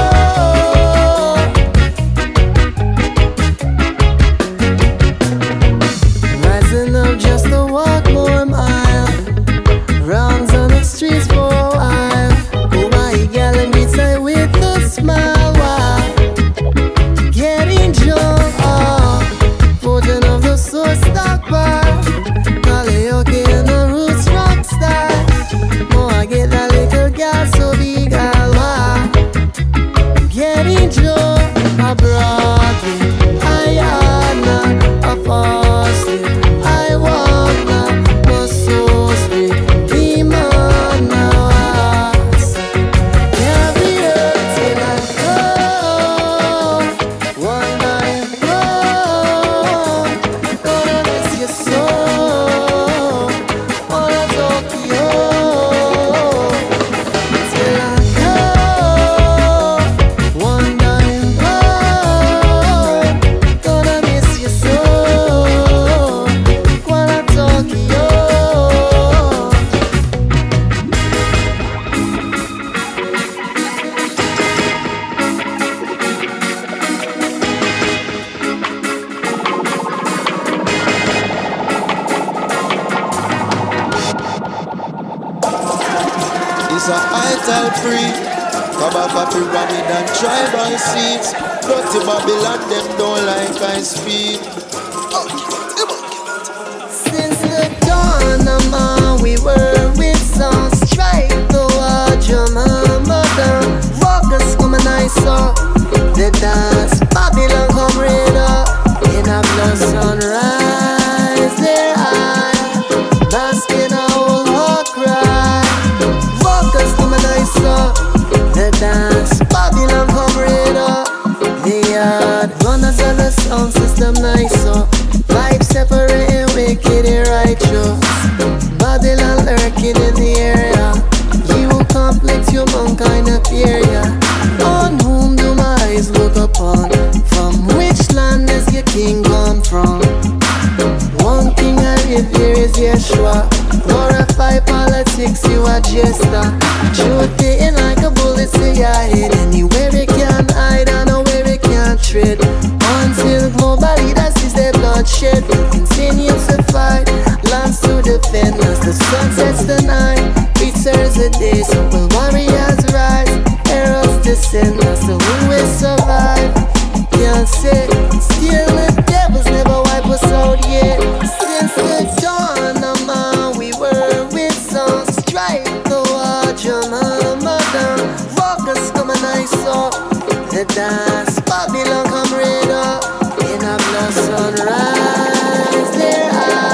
rising up just to walk more mile, rounds on the streets for a while. Oh my gal, and meets I with a smile while getting drunk. Oh, fortune of the source stock bar, karaoke and the roots rock star. Oh, I get that little gal so big, I'll wow. Getting drunk, a Broadway, I am not a fast. I walk now, my soul's free, demon now hearts. Carry up till I go. One night home, gonna miss you so. Wanna Tokyo till I go. One night home, gonna miss you so. Wanna Tokyo. It's a hideout free. Kabaka pyramid and tribal seats. Dirty Babylon, them don't like I speak. Since the dawn of man, we were with some strike to watch your mama down. Walkers come and I saw the dance. Babylon come right up in a blood sunrise. Their eye, basking a whole heart cry. Walkers come and I saw the dance. Babylon come right up. The yard runners of the sound system nice so. Life separating wicked and righteous. Babylon lurking in the area. You complex humankind appear ya. On whom do my eyes look upon? From which land does your king come from? One thing I revere is Yeshua. Glorify politics, you are jester. Truth hitting like a bullet to your head. Anywhere it can hide and nowhere it can tread. Until global leaders sees their bloodshed, we continue to fight, lands to defend. As the sun sets the night, returns the day. So will warriors rise, arrows descend. As the wind will survive, can't say. Still the devils never wipe us out yet. Since the dawn of man, we were with some strife to watch your mama down. Walkers come and I saw the dance. Babylon come right up in a blood sunrise. Their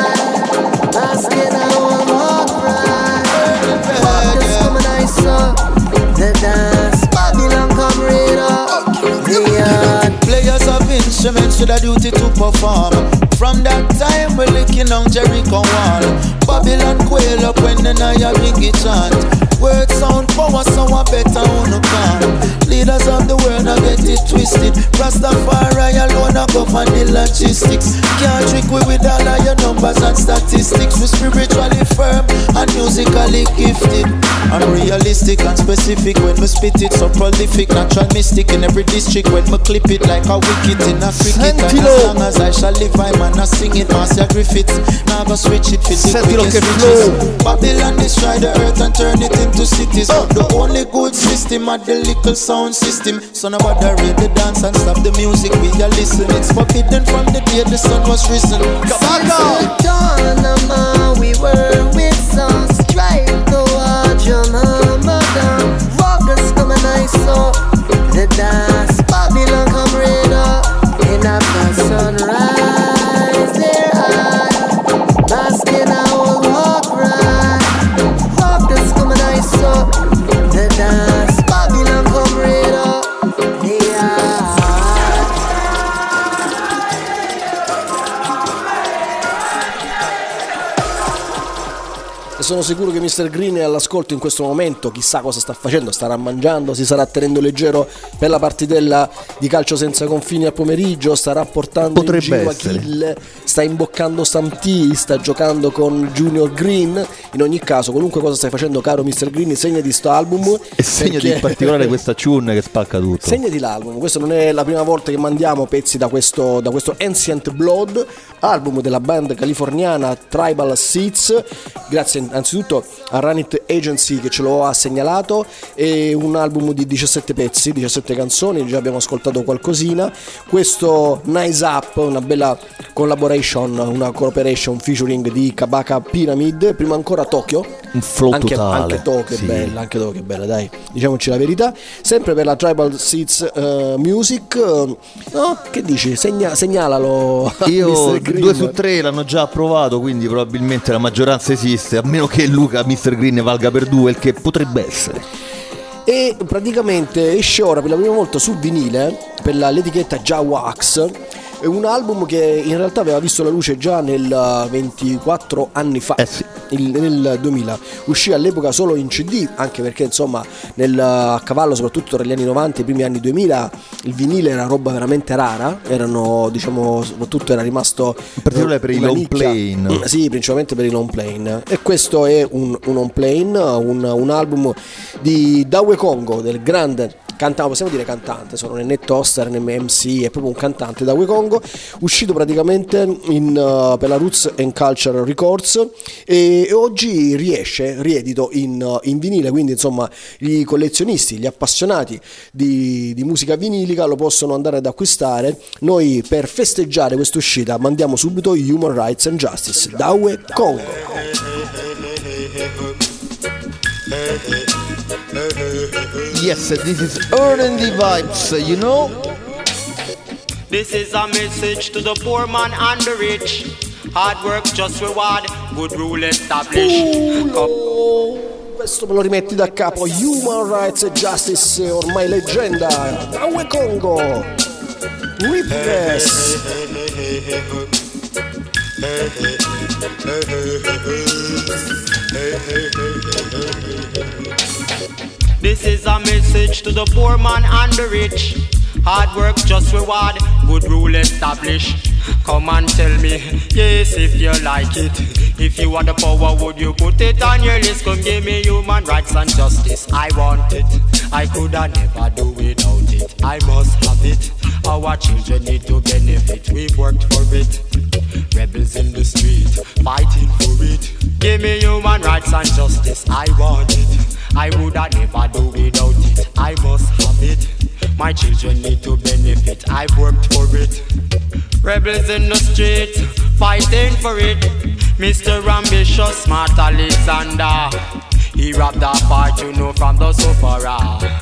eye, basking a one walk ride. Walkers come and I saw the dance. Babylon come right up. The yard. Players of instruments with a duty to perform. From that time we're licking on Jericho wall. Babylon quail up when the Naya biggie chant. Word sound power so I better wanna come. Leaders of the world now get it twisted. Rastafari alone I govern the logistics. Can't trick we with all of your numbers and statistics. We're spiritually firm and musically gifted. I'm realistic and specific when we spit it. So prolific, natural mystic in every district. When we clip it like a wicket in a cricket. And as long as I shall live I man I sing it. Marcia Griffiths, now go switch it for the biggest riches. Babylon destroy the earth and turn it into cities. But the only good system are the little sound system. So nobody read the dance and stop the music. We are listening. It's forbidden from the day the sun was risen. Since the dawn of man, we were with some strife to watch your mama down. Walkers come and I saw the dance. Babylon come right up in a blood sunrise. Their eye, basking a whole walk ride. Walkers come and I saw the dance. Babylon come right up. Yeah. E sono sicuro che mister Green è all'ascolto in questo momento, chissà cosa sta facendo, starà mangiando, si sarà tenendo leggero per la partitella di calcio senza confini al pomeriggio, starà portando Potrebbe in giro Achille, sta imboccando Sam T, sta giocando con Junior Green. In ogni caso, qualunque cosa stai facendo, caro mister Green, segnati sto album e segnati perché... in particolare questa tune che spacca tutto. Segnati l'album, questo non è la prima volta che mandiamo pezzi da questo, da questo Ancient Blood, album della band californiana Tribal Seeds. Grazie anzitutto a Ranit Agency che ce lo ha segnalato. È un album di diciassette pezzi, diciassette canzoni, già abbiamo ascoltato qualcosina. Questo Nice Up, una bella collaboration, una cooperation featuring di Kabaka Pyramid, prima ancora Tokyo, un flow anche, totale, anche Tokyo sì. è bella, anche Tokyo è bella, dai, diciamoci la verità. Sempre per la Tribal Seeds uh, Music, uh, no? Che dici? Segna, segnalalo. Io due su tre l'hanno già approvato, quindi probabilmente la maggioranza esiste, a meno che Luca mister Green valga per due, il che potrebbe essere. E praticamente esce ora per la prima volta su vinile per la, l'etichetta Jawax. È un album che in realtà aveva visto la luce già nel ventiquattro anni fa, eh sì. il, nel duemila. Uscì all'epoca solo in C D, anche perché insomma nel, a cavallo soprattutto tra gli anni novanta e i primi anni duemila il vinile era roba veramente rara, erano diciamo soprattutto era rimasto in particolare per i long plane. Sì, principalmente per i long plane. E questo è un, un long plane, un, un album di Dawe Congo, del grande cantante, possiamo dire cantante, sono né toaster né M C, è proprio un cantante da Wekongo, uscito praticamente in, uh, per la Roots and Culture Records e, e oggi riesce, riedito in, uh, in vinile, quindi insomma i collezionisti, gli appassionati di, di musica vinilica lo possono andare ad acquistare. Noi per festeggiare questa uscita mandiamo subito Human Rights and Justice da Wekongo. Yes, this is R and D vibes, you know. This is a message to the poor man and the rich. Hard work just reward, good rule established. Uh, questo me lo rimetti da capo. Human Rights and Justice, ormai leggenda da Wekongo. Repress. This is a message to the poor man and the rich. Hard work just reward, good rule established. Come and tell me, yes, if you like it. If you want the power, would you put it on your list? Come give me human rights and justice. I want it, I could have never do without it. I must have it, our children need to benefit. We've worked for it, rebels in the street, fighting for it. Give me human rights and justice. I want it, I would have never do without it. I must have it, my children need to benefit. I've worked for it. Rebels in the streets, fighting for it. Mister Ambitious, Smart Alexander, he rapped that part, you know, from the Sufferer.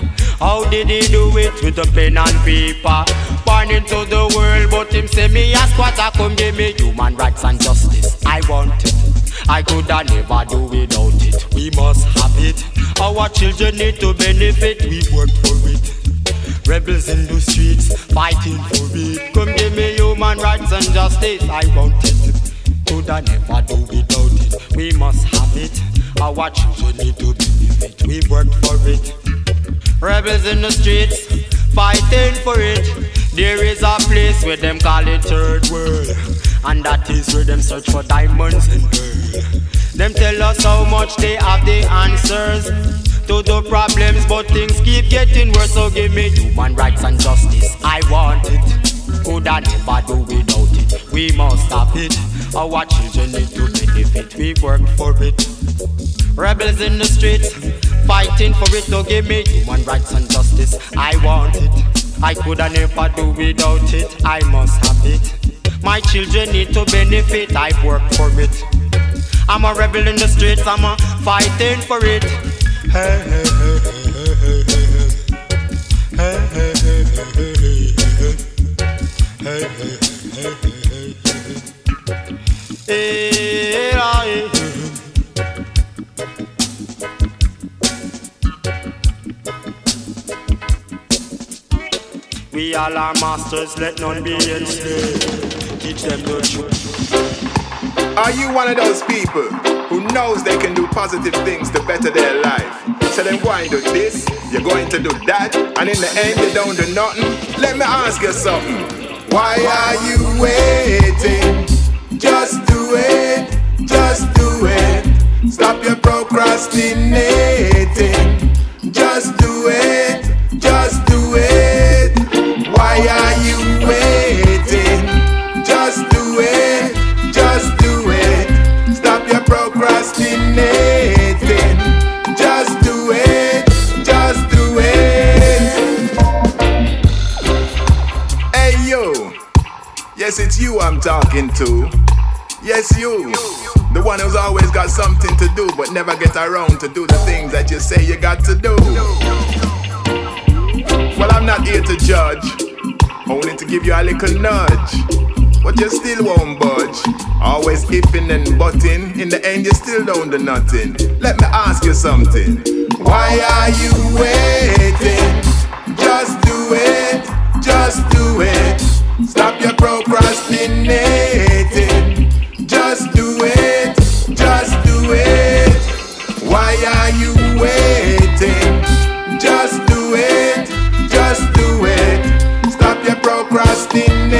How did he do it? With a pen and paper, born into the world, but him say me a squatter. Come give me human rights and justice. I want it, I could have never do without it. We must have it, our children need to benefit. We've worked for it. Rebels in the streets, fighting for it. Come give me human rights and justice. I want it, could I never do without it. We must have it, our children need to benefit. We've worked for it. Rebels in the streets, fighting for it. There is a place where them call it third world, and that is where them search for diamonds and pearl. Them tell us how much they have the answers to the problems, but things keep getting worse. So give me human rights and justice. I want it, could I never do without it. We must have it, our children need to benefit. We worked for it. Rebels in the streets, fighting for it. So give me human rights and justice. I want it, I could I never do without it. I must have it, my children need to benefit. I've worked for it. I'm a rebel in the streets, I'm a fighting for it. Hey, hey, hey, hey, hey, hey, hey, hey, hey, hey. We all are masters, let none be enslaved. Teach them the truth. Are you one of those people who knows they can do positive things to better their life? So then go and do this, you're going to do that, and in the end you don't do nothing? Let me ask you something. Why are you waiting? Just do it, just do it. Stop your procrastinating. Just do it, just do it. Why are you waiting? Just do it, just do it. Stop your procrastinating. Just do it, just do it. Hey yo, yes it's you I'm talking to. Yes you, the one who's always got something to do but never get around to do the things that you say you got to do. Well, I'm not here to judge, only to give you a little nudge. But you still won't budge, always ifing and butting. In the end you still don't do nothing. Let me ask you something. Why are you waiting? Just do it, just do it. Stop your procrastinating. Just do it, just do it. Why are you waiting? Just do it, just do it. Stop your procrastinating.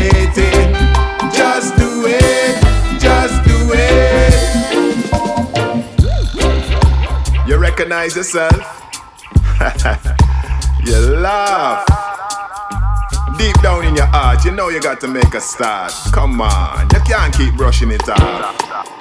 Just do it, just do it. You recognize yourself? You laugh. Deep down in your heart, you know you got to make a start. Come on, you can't keep brushing it off.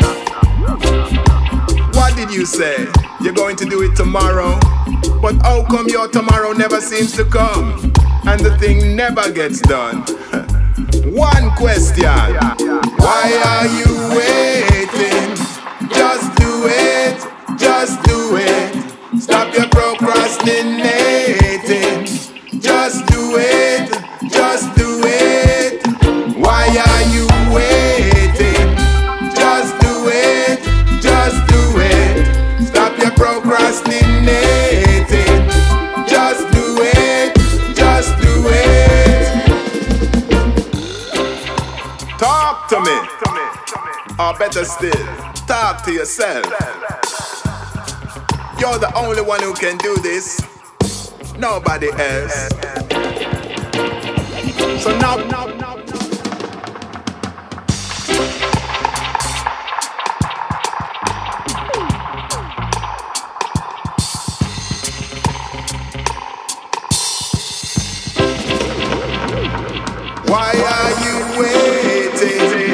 What did you say? You're going to do it tomorrow? But how come your tomorrow never seems to come? And the thing never gets done? One question. Why are you waiting? Just do it, just do it. Stop your procrastinating. Just do it, just do it. Why are you waiting? Just do it, just do it. Stop your procrastinating. Just do it, just do it. Talk to me, or better still, talk to yourself. You're the only one who can do this. Nobody else. So now, now, now, now. Why are you waiting?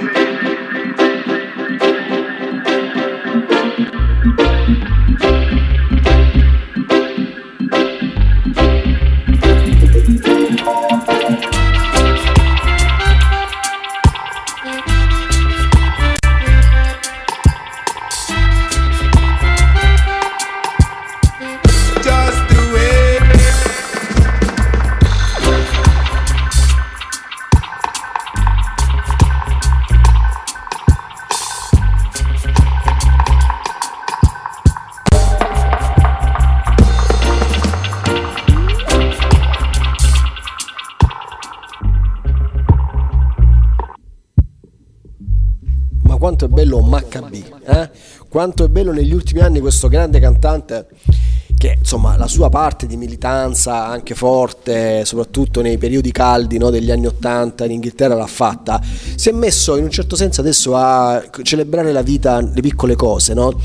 Quanto è bello Maccabi, eh? Quanto è bello negli ultimi anni questo grande cantante che insomma la sua parte di militanza anche forte, soprattutto nei periodi caldi, no, degli anni ottanta in Inghilterra l'ha fatta, si è messo in un certo senso adesso a celebrare la vita, le piccole cose, no?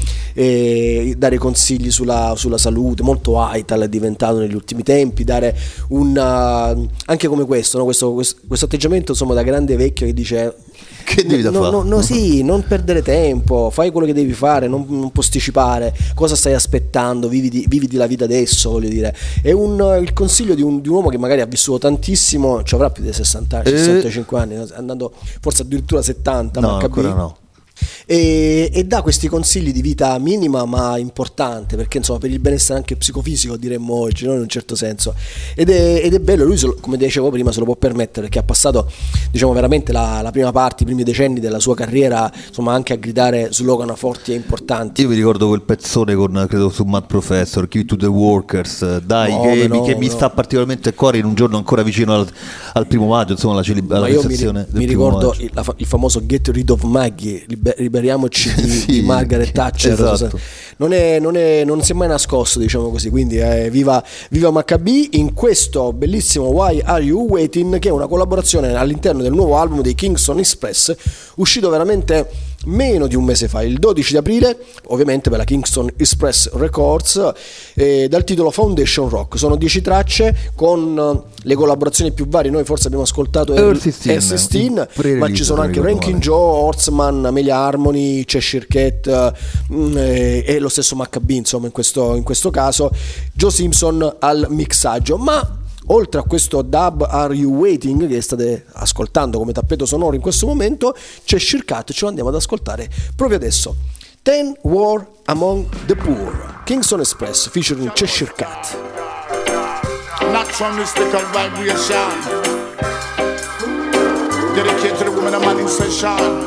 E dare consigli sulla, sulla salute, molto vital è diventato negli ultimi tempi, dare un anche come questo, no? questo, questo, questo atteggiamento insomma da grande vecchio che dice che devi da no, fare? No, no, sì, non perdere tempo, fai quello che devi fare, non, non posticipare, cosa stai aspettando, viviti, viviti la vita adesso, voglio dire. È un, il consiglio di un, di un uomo che magari ha vissuto tantissimo, ci avrà più di sessanta anni, sessantacinque anni, andando forse addirittura settanta, no, ma ancora no. E, e dà questi consigli di vita minima ma importante, perché insomma per il benessere anche psicofisico diremmo oggi, no? In un certo senso, ed è, ed è bello, lui lo, come dicevo prima se lo può permettere perché ha passato diciamo veramente la, la prima parte, i primi decenni della sua carriera insomma anche a gridare slogan forti e importanti. Io mi ricordo quel pezzone con credo su Mad Professor, Give to the Workers, dai, no, che, no, che mi no. sta particolarmente a cuore in un giorno ancora vicino al, al primo maggio, insomma la celebrazione mi, mi ricordo il, la, il famoso Get Rid of Maggie, liberiamoci di, sì, di Margaret Thatcher, esatto. non, è, non, è, non si è mai nascosto, diciamo così, quindi eh, viva, viva Maccabi in questo bellissimo Why Are You Waiting, che è una collaborazione all'interno del nuovo album dei Kingston Express, uscito veramente meno di un mese fa, il dodici di aprile, ovviamente per la Kingston Express Records, eh, dal titolo Foundation Rock. Sono dieci tracce con uh, le collaborazioni più varie. Noi forse abbiamo ascoltato Earth sixteen, ma ci sono anche Rankin Joe, Horseman, Amelia Harmony, Cheshire Cat uh, e, e lo stesso Maccabi, insomma in questo, in questo caso Joe Simpson al mixaggio. Ma oltre a questo Dub Are You Waiting che state ascoltando come tappeto sonoro in questo momento, c'è Cheshire Cat, ce lo andiamo ad ascoltare proprio adesso. Ten War Among the Poor, Kingston Express featuring Cheshire Cat. Natural mystical vibration, dedicated to the women and man in session.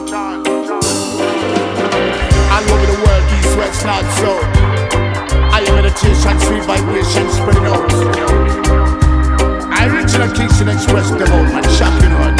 All over the world, east, west, north, south. I am meditation, sweet vibration spreading out. Original Kingston Express demo, man, shocking one.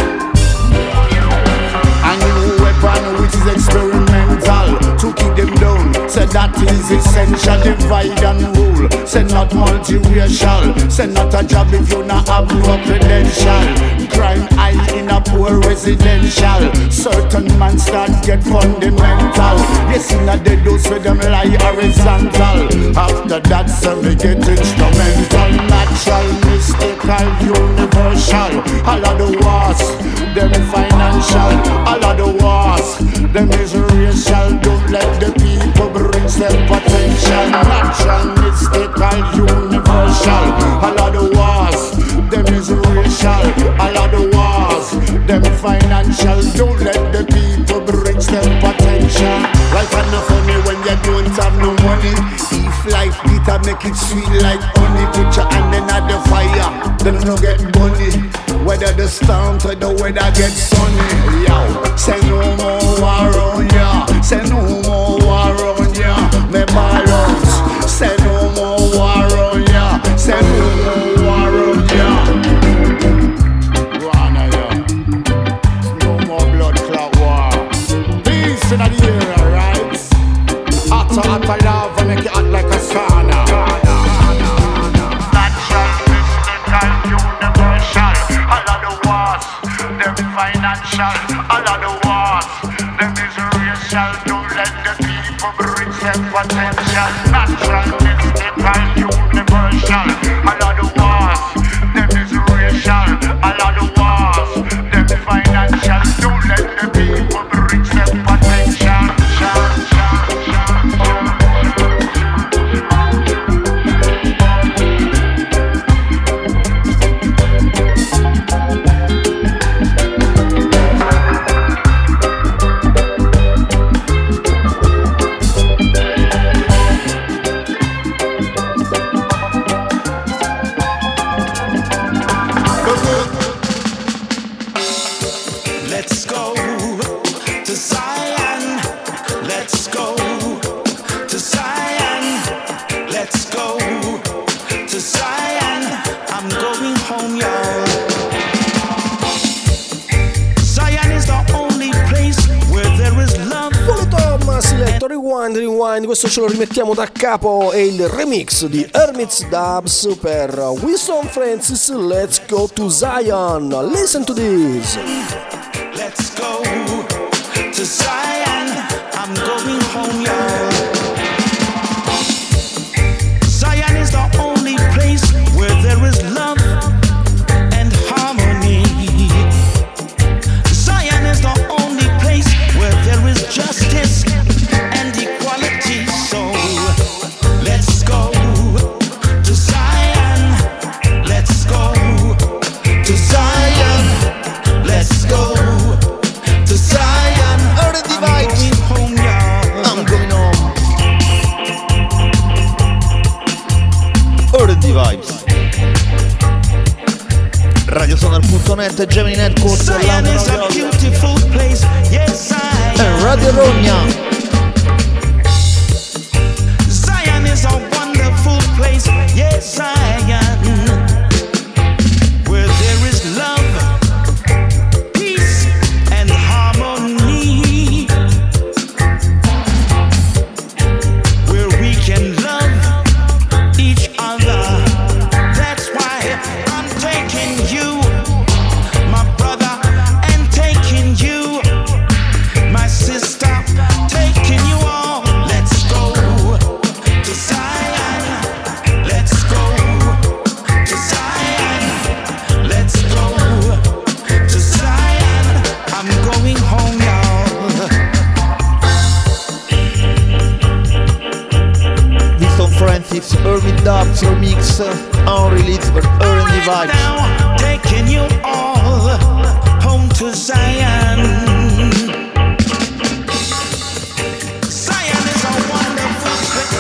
And new weapon which is experimental to keep them down. So that is essential, divide and rule. school, say not multiracial, say not a job if you not have no credential. Crime high in a poor residential, certain man start get fundamental. Yes, in a dead house with them lie horizontal. After that, some me get instrumental. Natural, mystical, universal. All of the wars, them financial. All of the wars, them is racial. Don't let the people bring their potential. Natural, mystical, universal. All of the wars, them is racial. All of the wars, them financial. Don't let the people bring their potential. Life ain't no funny when you don't have no money. If life bitter, make it sweet like honey. Put your hand in the fire, then you get money. Whether the storm or the weather gets sunny. Yo, say no more war on ya. Say no more war on ya. Me ball out. Say no more war on ya. Say no more war on ya. Go on ya. No more blood clot war. Peace in the air, right? Hotter, hotter love and make it hot like a sauna. Financial, all of the wars, them is racial. Don't let the people bring their potential. Natural, mystical, universal. All of the wars, them is racial. All of the wars, them financial. Don't let the people bring their potential. Rewind, rewind, questo ce lo rimettiamo da capo, è il remix di Hermits Dubs per Winston Francis, Let's Go to Zion. Listen to this. Let's go to Zion, I'm going home, y'all. Zion is the only place where there is love and harmony. Zion is the only place where there is justice and equality. So let's go to Zion. Let's go to Zion. Let's go to Zion. Earth I'm going home, y'all. I'm going home. Earth Vibes. radiosonar.net, Gemini Network, Zion is a beautiful place. Yes, Zion. E Radio Rogna. Zion is a wonderful place. Yes, Zion. Where there is love, peace, and harmony. Where we can love each other. That's why I'm taking you, my brother, and taking you, my sister, taking you all. Let's go to Zion. Let's go to Zion. Let's go to Zion. I'm going home, y'all. Winston Francis, Hermit Dubs remix, unreleased but Early Vibes. Now, taking you all home to Zion. Zion is a wonderful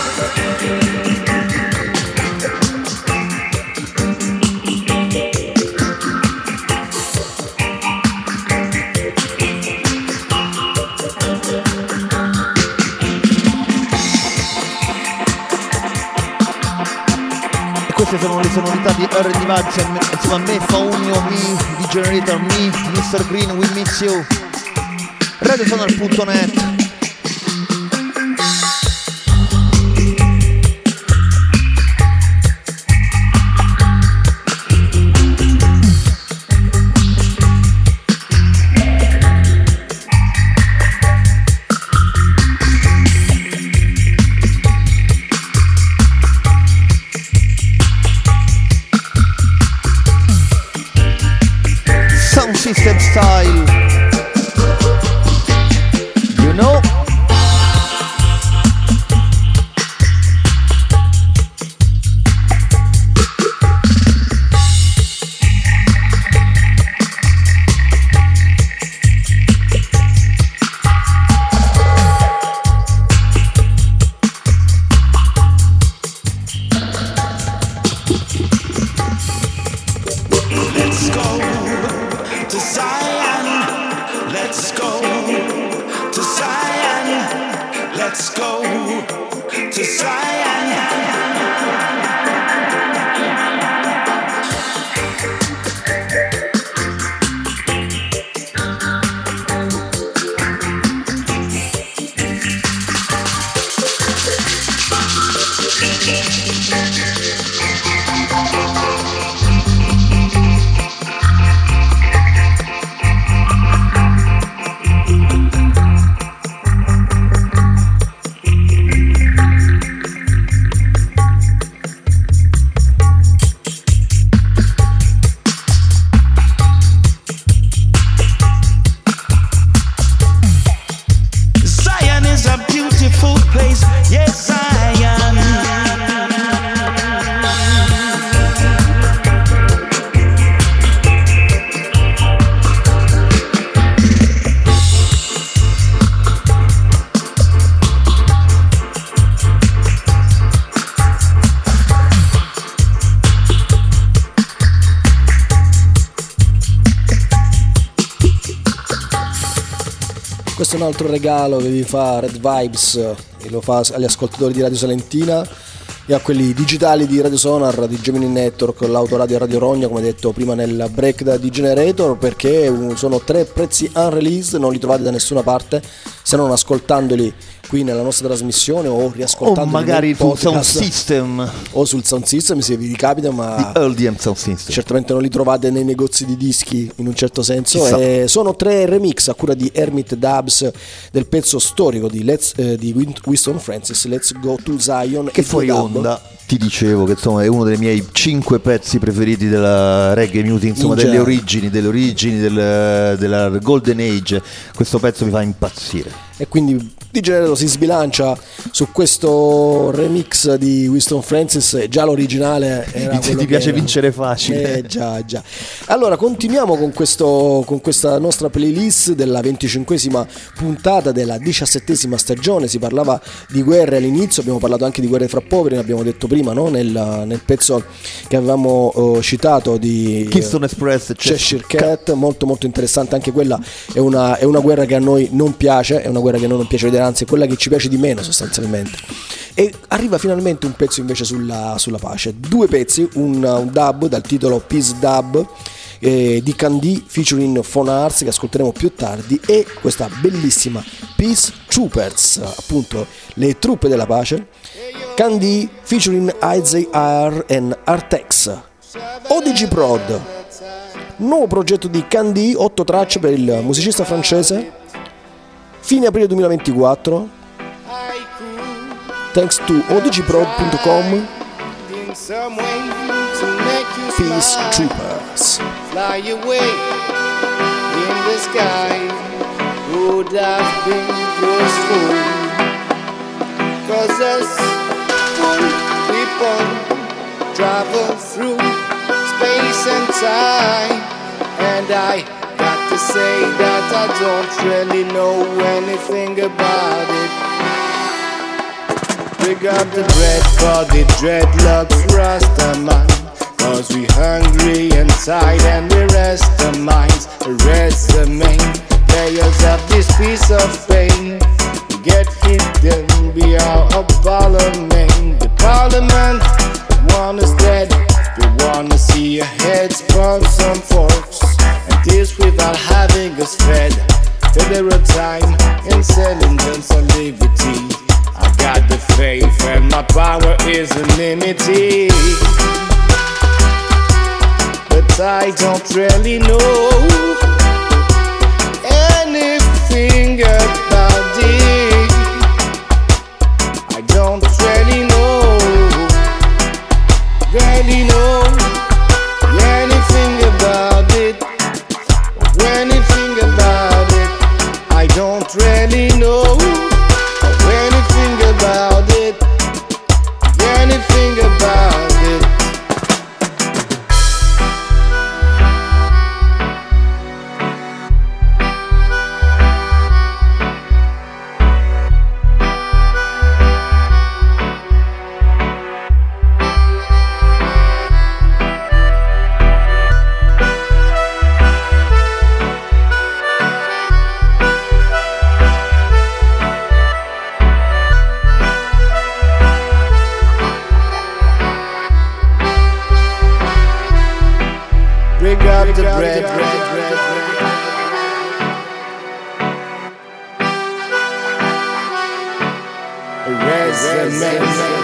E queste sono le sonorità di Early Vibes insieme a me, Faunio, me, di Generator, me, mister Green, we miss you. radiosonar.net. a beautiful place. Yes, I am. Questo è un altro regalo che vi fa Red Vibes e lo fa agli ascoltatori di Radio Salentina e a quelli digitali di Radio Sonar, di Gemini Network, l'autoradio Radio Rogna, come detto prima nel break da D-Generator, perché sono tre prezzi unreleased, non li trovate da nessuna parte se non ascoltandoli qui nella nostra trasmissione o riascoltandoli o magari nel sul podcast, sound system o sul sound system se vi ricapita, ma L D M sound system. Certamente non li trovate nei negozi di dischi in un certo senso. Chissà. E sono tre remix a cura di Hermit Dubs del pezzo storico di, Let's, eh, di Winston Francis, Let's Go to Zion, che e fuori Dub. onda ti dicevo che insomma è uno dei miei cinque pezzi preferiti della reggae music, insomma In delle genere. origini, delle origini del, della Golden Age. Questo pezzo mi fa impazzire. E quindi Di Genero si sbilancia su questo remix di Winston Francis, e già l'originale era ti, quello ti che piace era. vincere facile. Eh già già. Allora continuiamo con, questo, con questa nostra playlist della venticinquesima puntata della diciassettesima stagione. Si parlava di guerre all'inizio, abbiamo parlato anche di guerre fra poveri, ne abbiamo detto prima, no? nel, nel pezzo che avevamo uh, citato di Kingston Express, Cheshire Cat, molto molto interessante anche quella. È una, è una guerra che a noi non piace, è una guerra che a noi non piace vedere, anzi è quella che ci piace di meno sostanzialmente. E arriva finalmente un pezzo invece sulla, sulla pace, due pezzi, un, un dub dal titolo Peace Dub eh, di Candy featuring Phone Arts, che ascolteremo più tardi, e questa bellissima Peace Troopers, appunto le truppe della pace, Candy featuring Isaiah R and Artex. O D G Prod, nuovo progetto di Candy, otto tracce per il musicista francese, fine aprile duemilaventiquattro. Thanks to o d g prod dot com. Peace Troopers. Fly away in the sky would have been useful, 'cause as full people travel through space and time, and I got to say that I don't really know anything about it. We got the bread for the dreadlocks Rastaman, 'cause we hungry and tired and we rest our minds. Rest the main layers of this piece of pain. Get it done, be our parliament. The parliament want us dead. We wanna see your heads from some forks, and this without having us fed. Federal time, intelligence and liberty. I got the faith and my power is unlimited, but I don't really know anything about it. I don't really know, really know anything about it, anything about it. I don't really know anything about it, anything about it. Bring up the bread, bread, bread, bread. Resume.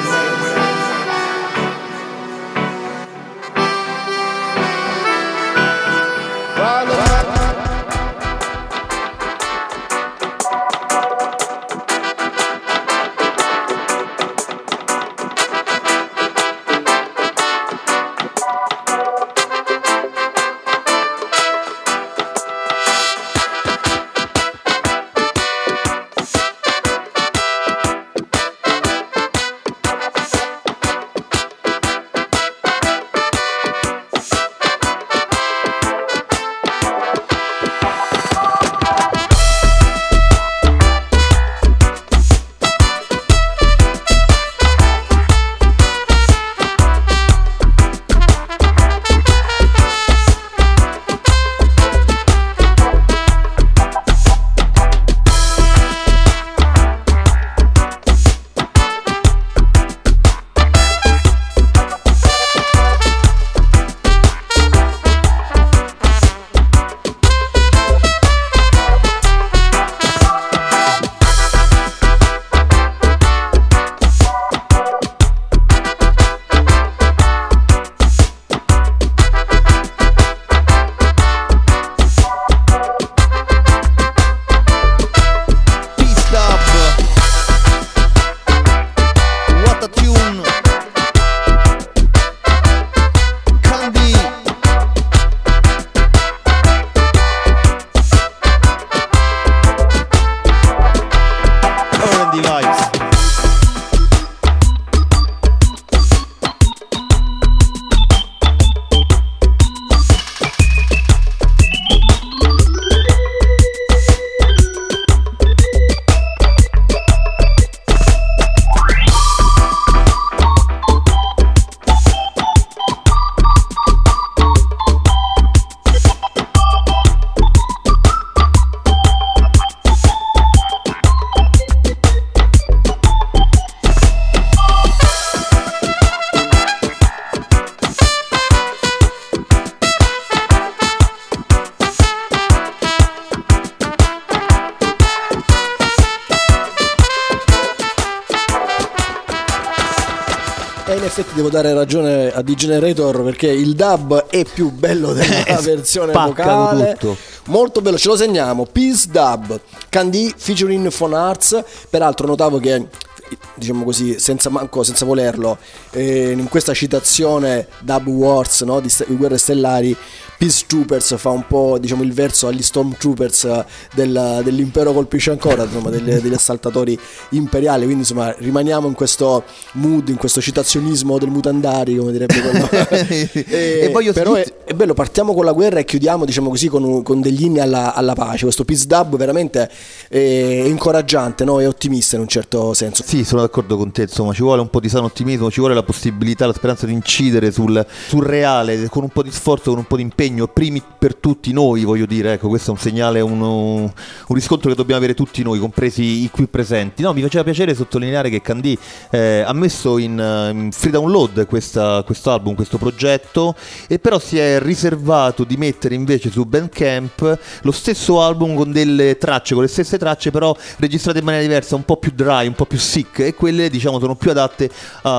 in effetti devo dare ragione a D-Generator, perché il dub è più bello della versione vocale. Tutto. Molto bello, ce lo segniamo. Peace Dub, Candy featuring Phone Arts. Peraltro notavo che, diciamo così, senza manco senza volerlo, eh, in questa citazione Dub Wars, no, di, st- di Guerre Stellari, Peace Troopers fa un po', diciamo, il verso agli Stormtroopers del, dell'impero colpisce ancora, insomma, degli, degli assaltatori imperiali, quindi insomma rimaniamo in questo mood, in questo citazionismo del mutandari, come direbbe quello. e, e voglio però è, è bello, partiamo con la guerra e chiudiamo, diciamo così, con, con degli inni alla, alla pace. Questo Peace Dub veramente è incoraggiante, no? È ottimista in un certo senso. Sì, sono d'accordo con te, insomma ci vuole un po' di sano ottimismo, ci vuole la possibilità, la speranza di incidere sul, sul reale, con un po' di sforzo, con un po' di impegno, primi per tutti noi, voglio dire, ecco, questo è un segnale, uno, un riscontro che dobbiamo avere tutti noi, compresi i qui presenti. No, mi faceva piacere sottolineare che Candy eh, ha messo in, in free download questa, questo album, questo progetto, e però si è riservato di mettere invece su Bandcamp lo stesso album con delle tracce, con le stesse tracce, però registrate in maniera diversa, un po' più dry, un po' più sick, e quelle, diciamo, sono più adatte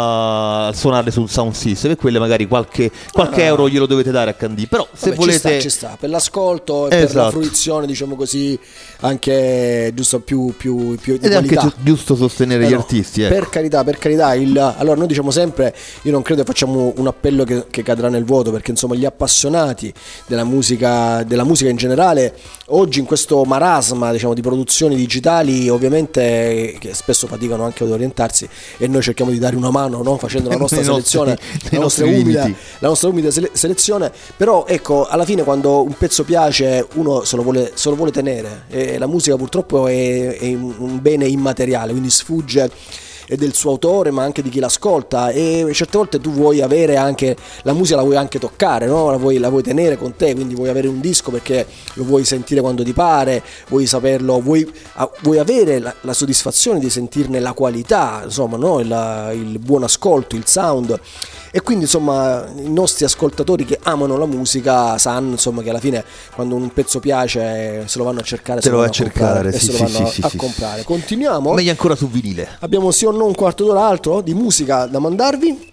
a suonarle sul sound system, e quelle magari qualche, qualche ah. euro glielo dovete dare a Candy, però se Vabbè, volete ci sta, ci sta per l'ascolto e esatto. per la fruizione, diciamo così, anche giusto più più, più di ed è qualità. anche gi- giusto sostenere eh gli no, artisti, ecco. per carità, per carità. Il, allora noi diciamo sempre, io non credo che facciamo un appello che, che cadrà nel vuoto, perché insomma gli appassionati della musica, della musica in generale, oggi in questo marasma, diciamo, di produzioni digitali, ovviamente, che spesso faticano anche ad orientarsi, e noi cerchiamo di dare una mano, no? Facendo la nostra selezione, nostri, la, nostra umida, la nostra umida sele- selezione. Però ecco, alla fine quando un pezzo piace uno se lo vuole, se lo vuole tenere, e la musica purtroppo è, è un bene immateriale, quindi sfugge del suo autore ma anche di chi l'ascolta, e certe volte tu vuoi avere anche la musica, la vuoi anche toccare, no? la, vuoi, la vuoi tenere con te, quindi vuoi avere un disco perché lo vuoi sentire quando ti pare, vuoi saperlo, vuoi, vuoi avere la, la soddisfazione di sentirne la qualità, insomma, no? il, il buon ascolto, il sound. E quindi insomma i nostri ascoltatori che amano la musica sanno, insomma, che alla fine quando un pezzo piace se lo vanno a cercare, se lo vanno a cercare, sì, sì, e se sì, lo vanno sì, a, sì, a comprare. Continuiamo. Meglio ancora su vinile. Abbiamo sì o no un quarto d'ora altro di musica da mandarvi.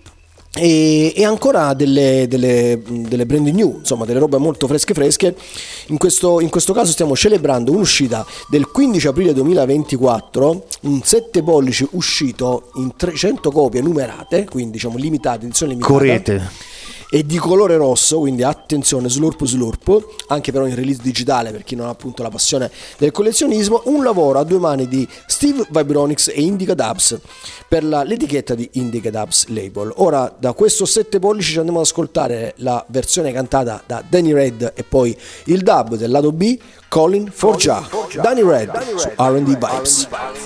E, e ancora delle, delle, delle brand new, insomma delle robe molto fresche fresche. In questo, in questo caso stiamo celebrando un'uscita del quindici aprile duemilaventiquattro, un sette pollici uscito in trecento copie numerate, quindi diciamo limitate, edizione limitata. Correte. E di colore rosso, quindi attenzione, slurp slurp, anche però in release digitale per chi non ha appunto la passione del collezionismo. Un lavoro a due mani di Steve Vibronics e Indica Dubs per la, l'etichetta di Indica Dubs Label. Ora da questo sette pollici ci andiamo ad ascoltare la versione cantata da Danny Red e poi il dub del lato B, Calling for Jah. Danny Red su R and D Vibes.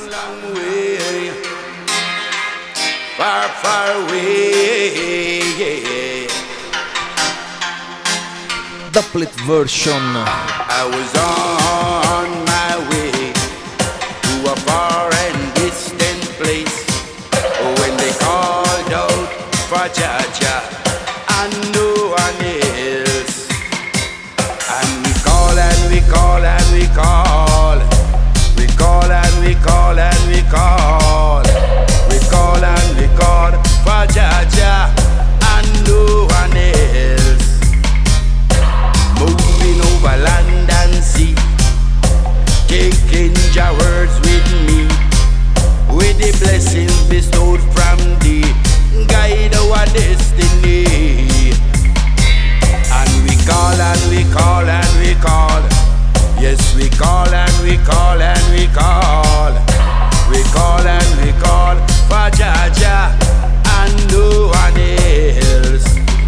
Far, far away, yeah. Doublet version. I was on my way to a far and distant place when they called out for Jah Jah and no one else. And we call and we call and we call, we call and we call and we call, we call and we call for Jah Jah and no one else. Moving over land and sea, taking Jah words with me, with the blessings bestowed from thee, guide our destiny. And we call and we call and we call, yes we call and we call and we call, we call and we call for Jah Jah and no one else.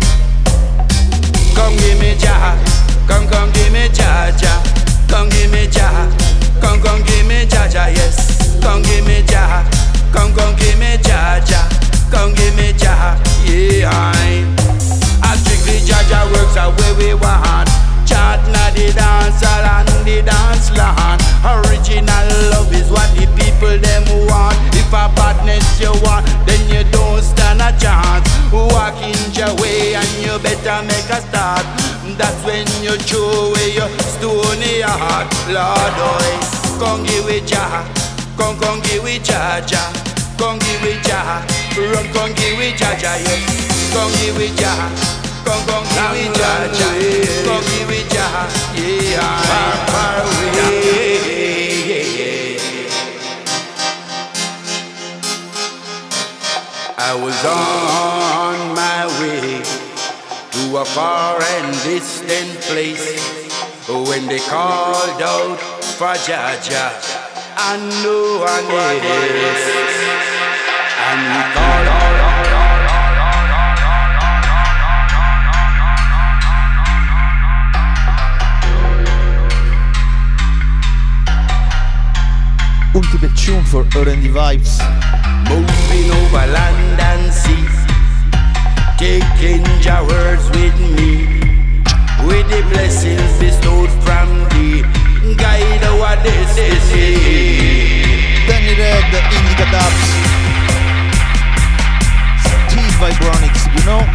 Come give me Jah, come come give me Jah Jah, come give me Jah, come come give me Jah Jah, yes. Come give me Jah, come come give me Jah Jah, come give me Jah, yeah. I strictly Jah Jah works the way we want. Chant na the dance hall and the dance land. Original love is what the people them want. If a badness you want, then you don't stand a chance. Walk in your way and you better make a start. That's when you throw away your stony heart. Lord, oh, come give it Jah, come come give it Jah Jah, come give it Jah, Run, come give it Jaja, yes. Come give it Jaja. Come, come give it Jaja. Come give it Jaja. Yeah, far, far away. Yeah, yeah. I was on my way to a far and distant place when they called out for Jaja and no one else. And we called out. Ultimate tune for R and D Vibes. Moving over land and sea, taking your words with me, with the blessings bestowed from thee, guide our destiny. Danny Red, Indica Dubs, Steve Vibronics, you know.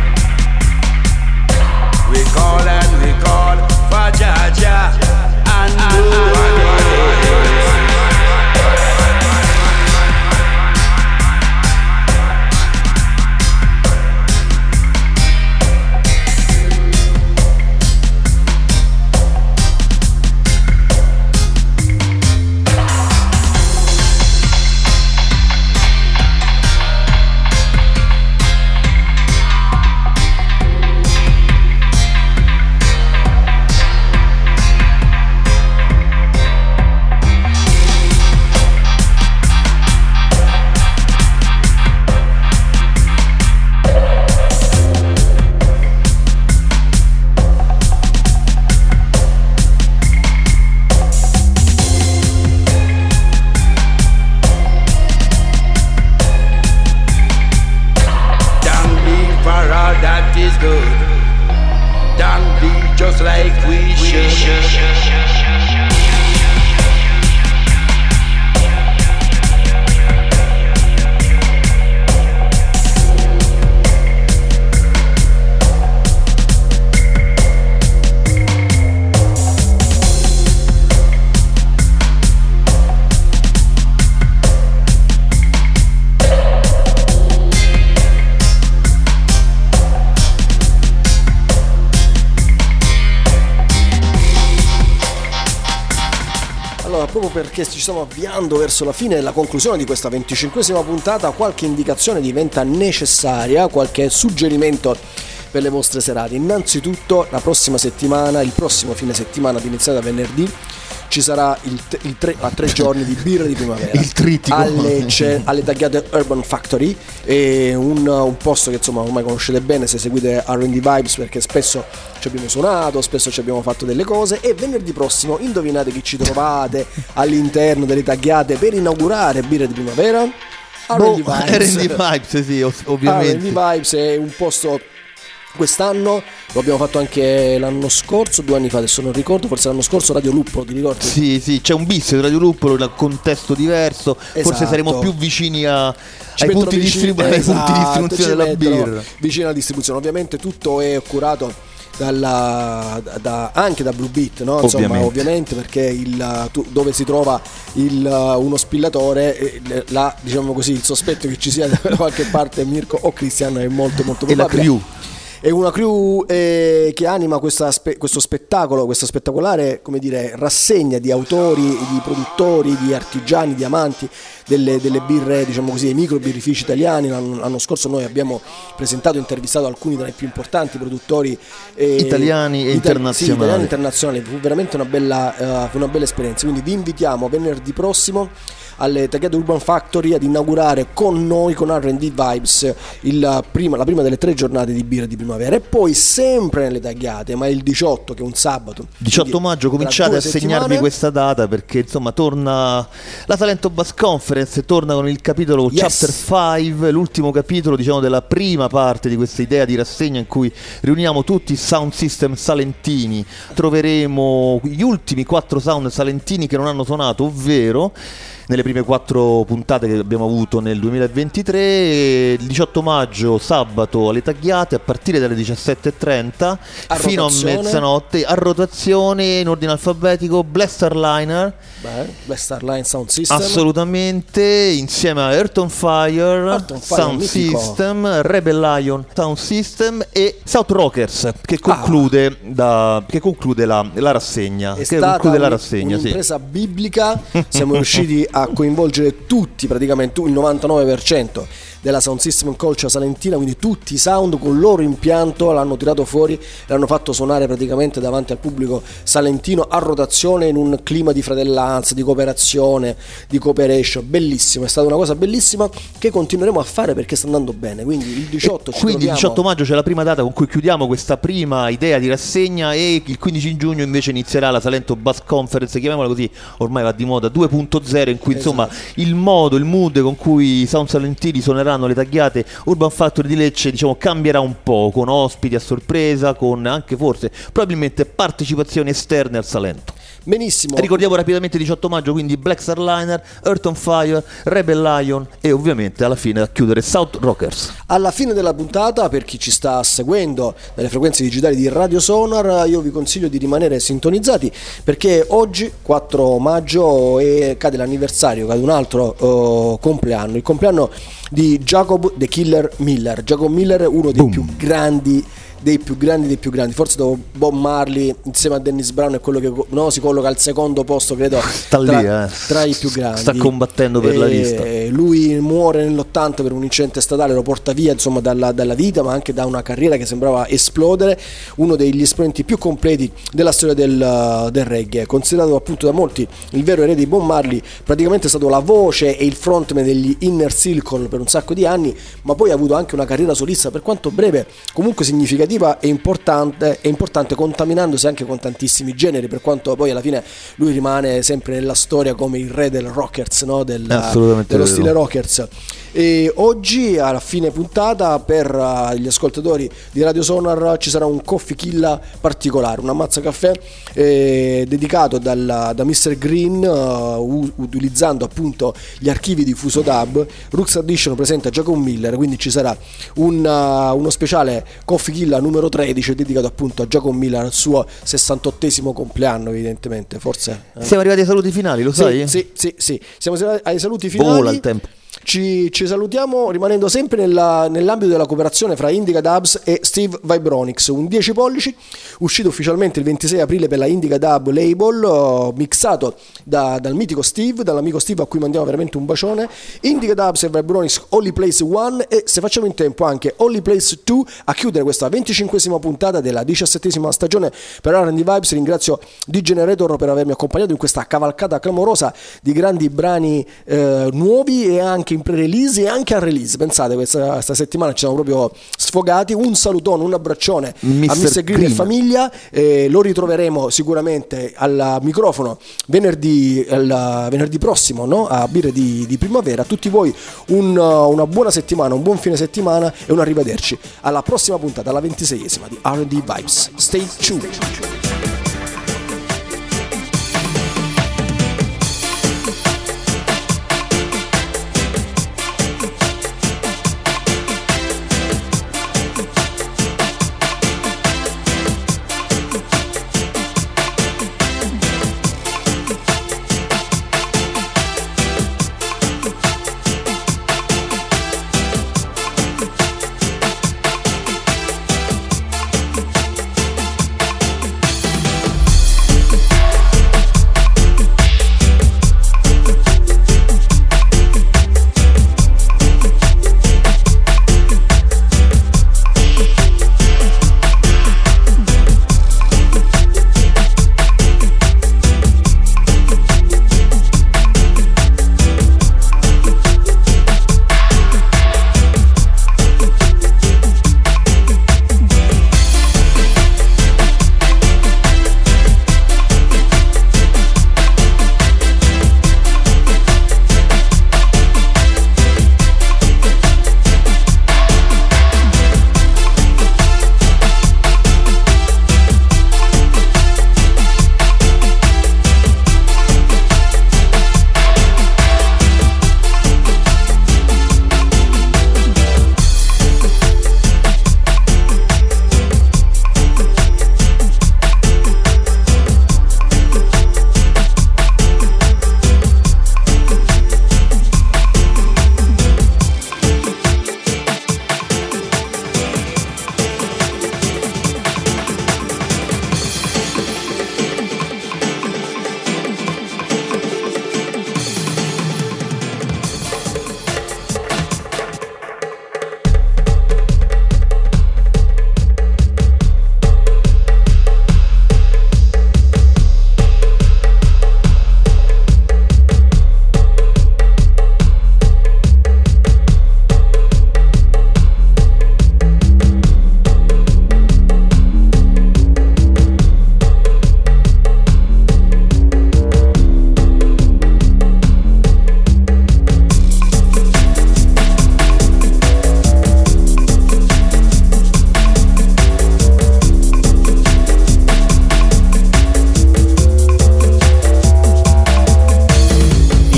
We call and we call for Jaja and no one else. Perché ci stiamo avviando verso la fine e la conclusione di questa venticinquesima puntata, qualche indicazione diventa necessaria, qualche suggerimento per le vostre serate. Innanzitutto la prossima settimana, il prossimo fine settimana ad iniziare da venerdì, ci sarà il, t- il tre, a tre giorni di birra di primavera il trittico alle, ce- alle tagliate Urban Factory, è un, un posto che insomma ormai conoscete bene se seguite R and D Vibes, perché spesso ci abbiamo suonato, spesso ci abbiamo fatto delle cose. E venerdì prossimo indovinate chi ci trovate all'interno delle tagliate per inaugurare birra di primavera? R and D Vibes. R and D Vibes, sì, ovviamente. R and D Vibes è un posto. Quest'anno lo abbiamo fatto anche l'anno scorso, due anni fa, adesso non ricordo, forse l'anno scorso Radio Luppolo, ti ricordi? Sì, sì, c'è un bis di Radio Luppolo, un contesto diverso, esatto. Forse saremo più vicini a, ai, punti distribu- esatto, ai punti di distribuzione della birra. Vicino alla distribuzione, ovviamente tutto è curato dalla, da, anche da Blue Beat, no? Insomma, ovviamente, ovviamente perché il, tu, dove si trova il, uno spillatore, là, diciamo così, il sospetto che ci sia da qualche parte Mirko o Cristiano è molto molto probabile. E la crew. È una crew eh, che anima questa spe- questo spettacolo, questa spettacolare, come dire, rassegna di autori, di produttori, di artigiani, di amanti delle, delle birre, diciamo così, dei micro birrifici italiani. L'anno, l'anno scorso noi abbiamo presentato e intervistato alcuni tra i più importanti produttori eh, italiani e itali- internazionali. Sì, italiani e internazionali. Fu veramente una bella, uh, una bella esperienza. Quindi vi invitiamo venerdì prossimo alle Tagliate Urban Factory ad inaugurare con noi, con R and D Vibes, il prima, la prima delle tre giornate di birra di primavera. E poi sempre nelle Tagliate, ma il diciotto, che è un sabato, diciotto maggio, cominciate a segnarvi questa data, perché insomma torna la Salento Bass Conference, torna con il capitolo yes. Chapter cinque, l'ultimo capitolo, diciamo, della prima parte di questa idea di rassegna in cui riuniamo tutti i sound system salentini. Troveremo gli ultimi quattro sound salentini che non hanno suonato, ovvero nelle prime quattro puntate che abbiamo avuto nel duemilaventitré. Il diciotto maggio, sabato, alle tagliate a partire dalle diciassette e trenta A fino rotazione. a mezzanotte, a rotazione in ordine alfabetico. Blasterliner, Beh, Blasterline Sound System. assolutamente, insieme a Earth on Fire, Earth on Fire, Sound mitico. System, Rebel Lion Sound System e South Rockers, che conclude, da, che conclude la, la rassegna. È che stata conclude la un- rassegna, sì. un'impresa biblica. Siamo riusciti a coinvolgere tutti, praticamente il novantanove per cento della Sound System Culture salentina, quindi tutti i sound con il loro impianto l'hanno tirato fuori, l'hanno fatto suonare praticamente davanti al pubblico salentino a rotazione in un clima di fratellanza, di cooperazione, di cooperation. Bellissimo, è stata una cosa bellissima che continueremo a fare perché sta andando bene. Quindi il diciotto ci Quindi il troviamo- diciotto maggio c'è la prima data con cui chiudiamo questa prima idea di rassegna, e il quindici giugno invece inizierà la Salento Bass Conference, chiamiamola così, ormai va di moda, due punto zero, in cui insomma il modo, il mood con cui i sound salentini suoneranno le tagliate Urban Factory di Lecce, diciamo, cambierà un po', con ospiti a sorpresa, con anche forse probabilmente partecipazioni esterne al Salento. Benissimo. Ricordiamo rapidamente diciotto maggio, quindi Black Starliner, Earth on Fire, Rebel Lion e ovviamente alla fine a chiudere South Rockers. Alla fine della puntata, per chi ci sta seguendo dalle frequenze digitali di Radio Sonar, io vi consiglio di rimanere sintonizzati perché oggi quattro maggio e cade l'anniversario, cade un altro uh, compleanno, il compleanno di Jacob the Killer Miller. Jacob Miller, uno dei Boom. più grandi dei più grandi dei più grandi, forse dopo Bob Marley insieme a Dennis Brown è quello che no, si colloca al secondo posto, credo, Sta lì, tra, eh. tra i più grandi. Sta combattendo per la lista. Eh, lui muore nell'ottanta per un incidente stradale, lo porta via insomma dalla, dalla vita, ma anche da una carriera che sembrava esplodere. Uno degli esponenti più completi della storia del, del reggae, considerato appunto da molti il vero erede di Bob Marley. Praticamente è stato la voce e il frontman degli Inner Circle per un sacco di anni, ma poi ha avuto anche una carriera solista, per quanto breve, comunque significativa e importante, e importante, contaminandosi anche con tantissimi generi, per quanto poi alla fine lui rimane sempre nella storia come il re del rockers, no? del, Assolutamente dello vero. stile rockers. E oggi alla fine puntata per uh, gli ascoltatori di Radio Sonar ci sarà un coffee kill particolare, un ammazza caffè eh, dedicato dal, da mister Green, uh, u- utilizzando appunto gli archivi di Fuso Dub. Roots Edition presenta Jacob Miller, quindi ci sarà un, uh, uno speciale coffee kill numero tredici dedicato appunto a Jacob Miller, al suo sessantottesimo compleanno, evidentemente, forse eh. Siamo arrivati ai saluti finali, lo Sì, sai? sì, sì, sì. Siamo arrivati ai saluti finali. Vola il tempo. Ci, ci salutiamo rimanendo sempre nella, nell'ambito della cooperazione fra Indica Dubs e Steve Vibronics, un dieci pollici uscito ufficialmente il ventisei aprile per la Indica Dub Label, uh, mixato da, dal mitico Steve, dall'amico Steve a cui mandiamo veramente un bacione. Indica Dubs e Vibronics Only Place uno, e se facciamo in tempo anche Only Place due a chiudere questa venticinquesima puntata della diciassettesima stagione per R and D Vibes. Ringrazio D Generator per avermi accompagnato in questa cavalcata clamorosa di grandi brani eh, nuovi e anche in pre-release e anche a release. Pensate, questa, questa settimana ci siamo proprio sfogati. Un salutone, un abbraccione mister a mister Green, Green e famiglia. Eh, lo ritroveremo sicuramente al microfono venerdì, al, venerdì prossimo, no? A Birre di, di Primavera. A tutti voi un, una buona settimana, un buon fine settimana e un arrivederci alla prossima puntata, alla ventiseiesima di R and D Vibes. Stay tuned.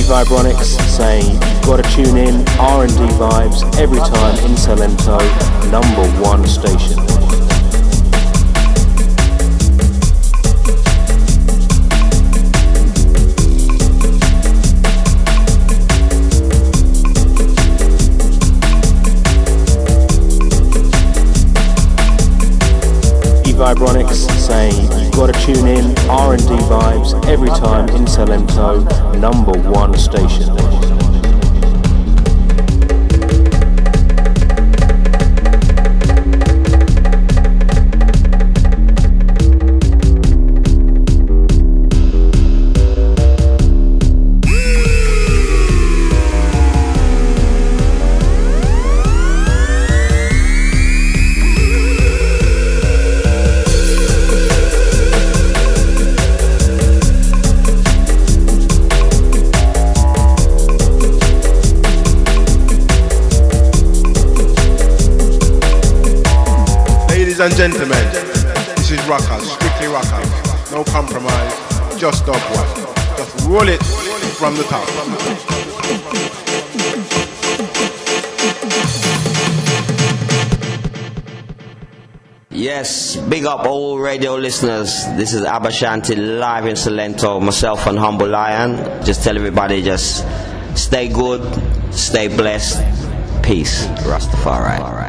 E-Vibronics saying you've got to tune in R and D vibes every time in Salento, number one station. E-Vibronics saying you've got to tune in R and D vibes every time in Salento, number one station. Ladies and gentlemen, this is Rockers, strictly Rockers, no compromise, just dub one. Just roll it from the top. Yes, big up all radio listeners. This is Abba Shanti live in Salento, myself and Humble Lion. Just tell everybody, just stay good, stay blessed, peace, Rastafari.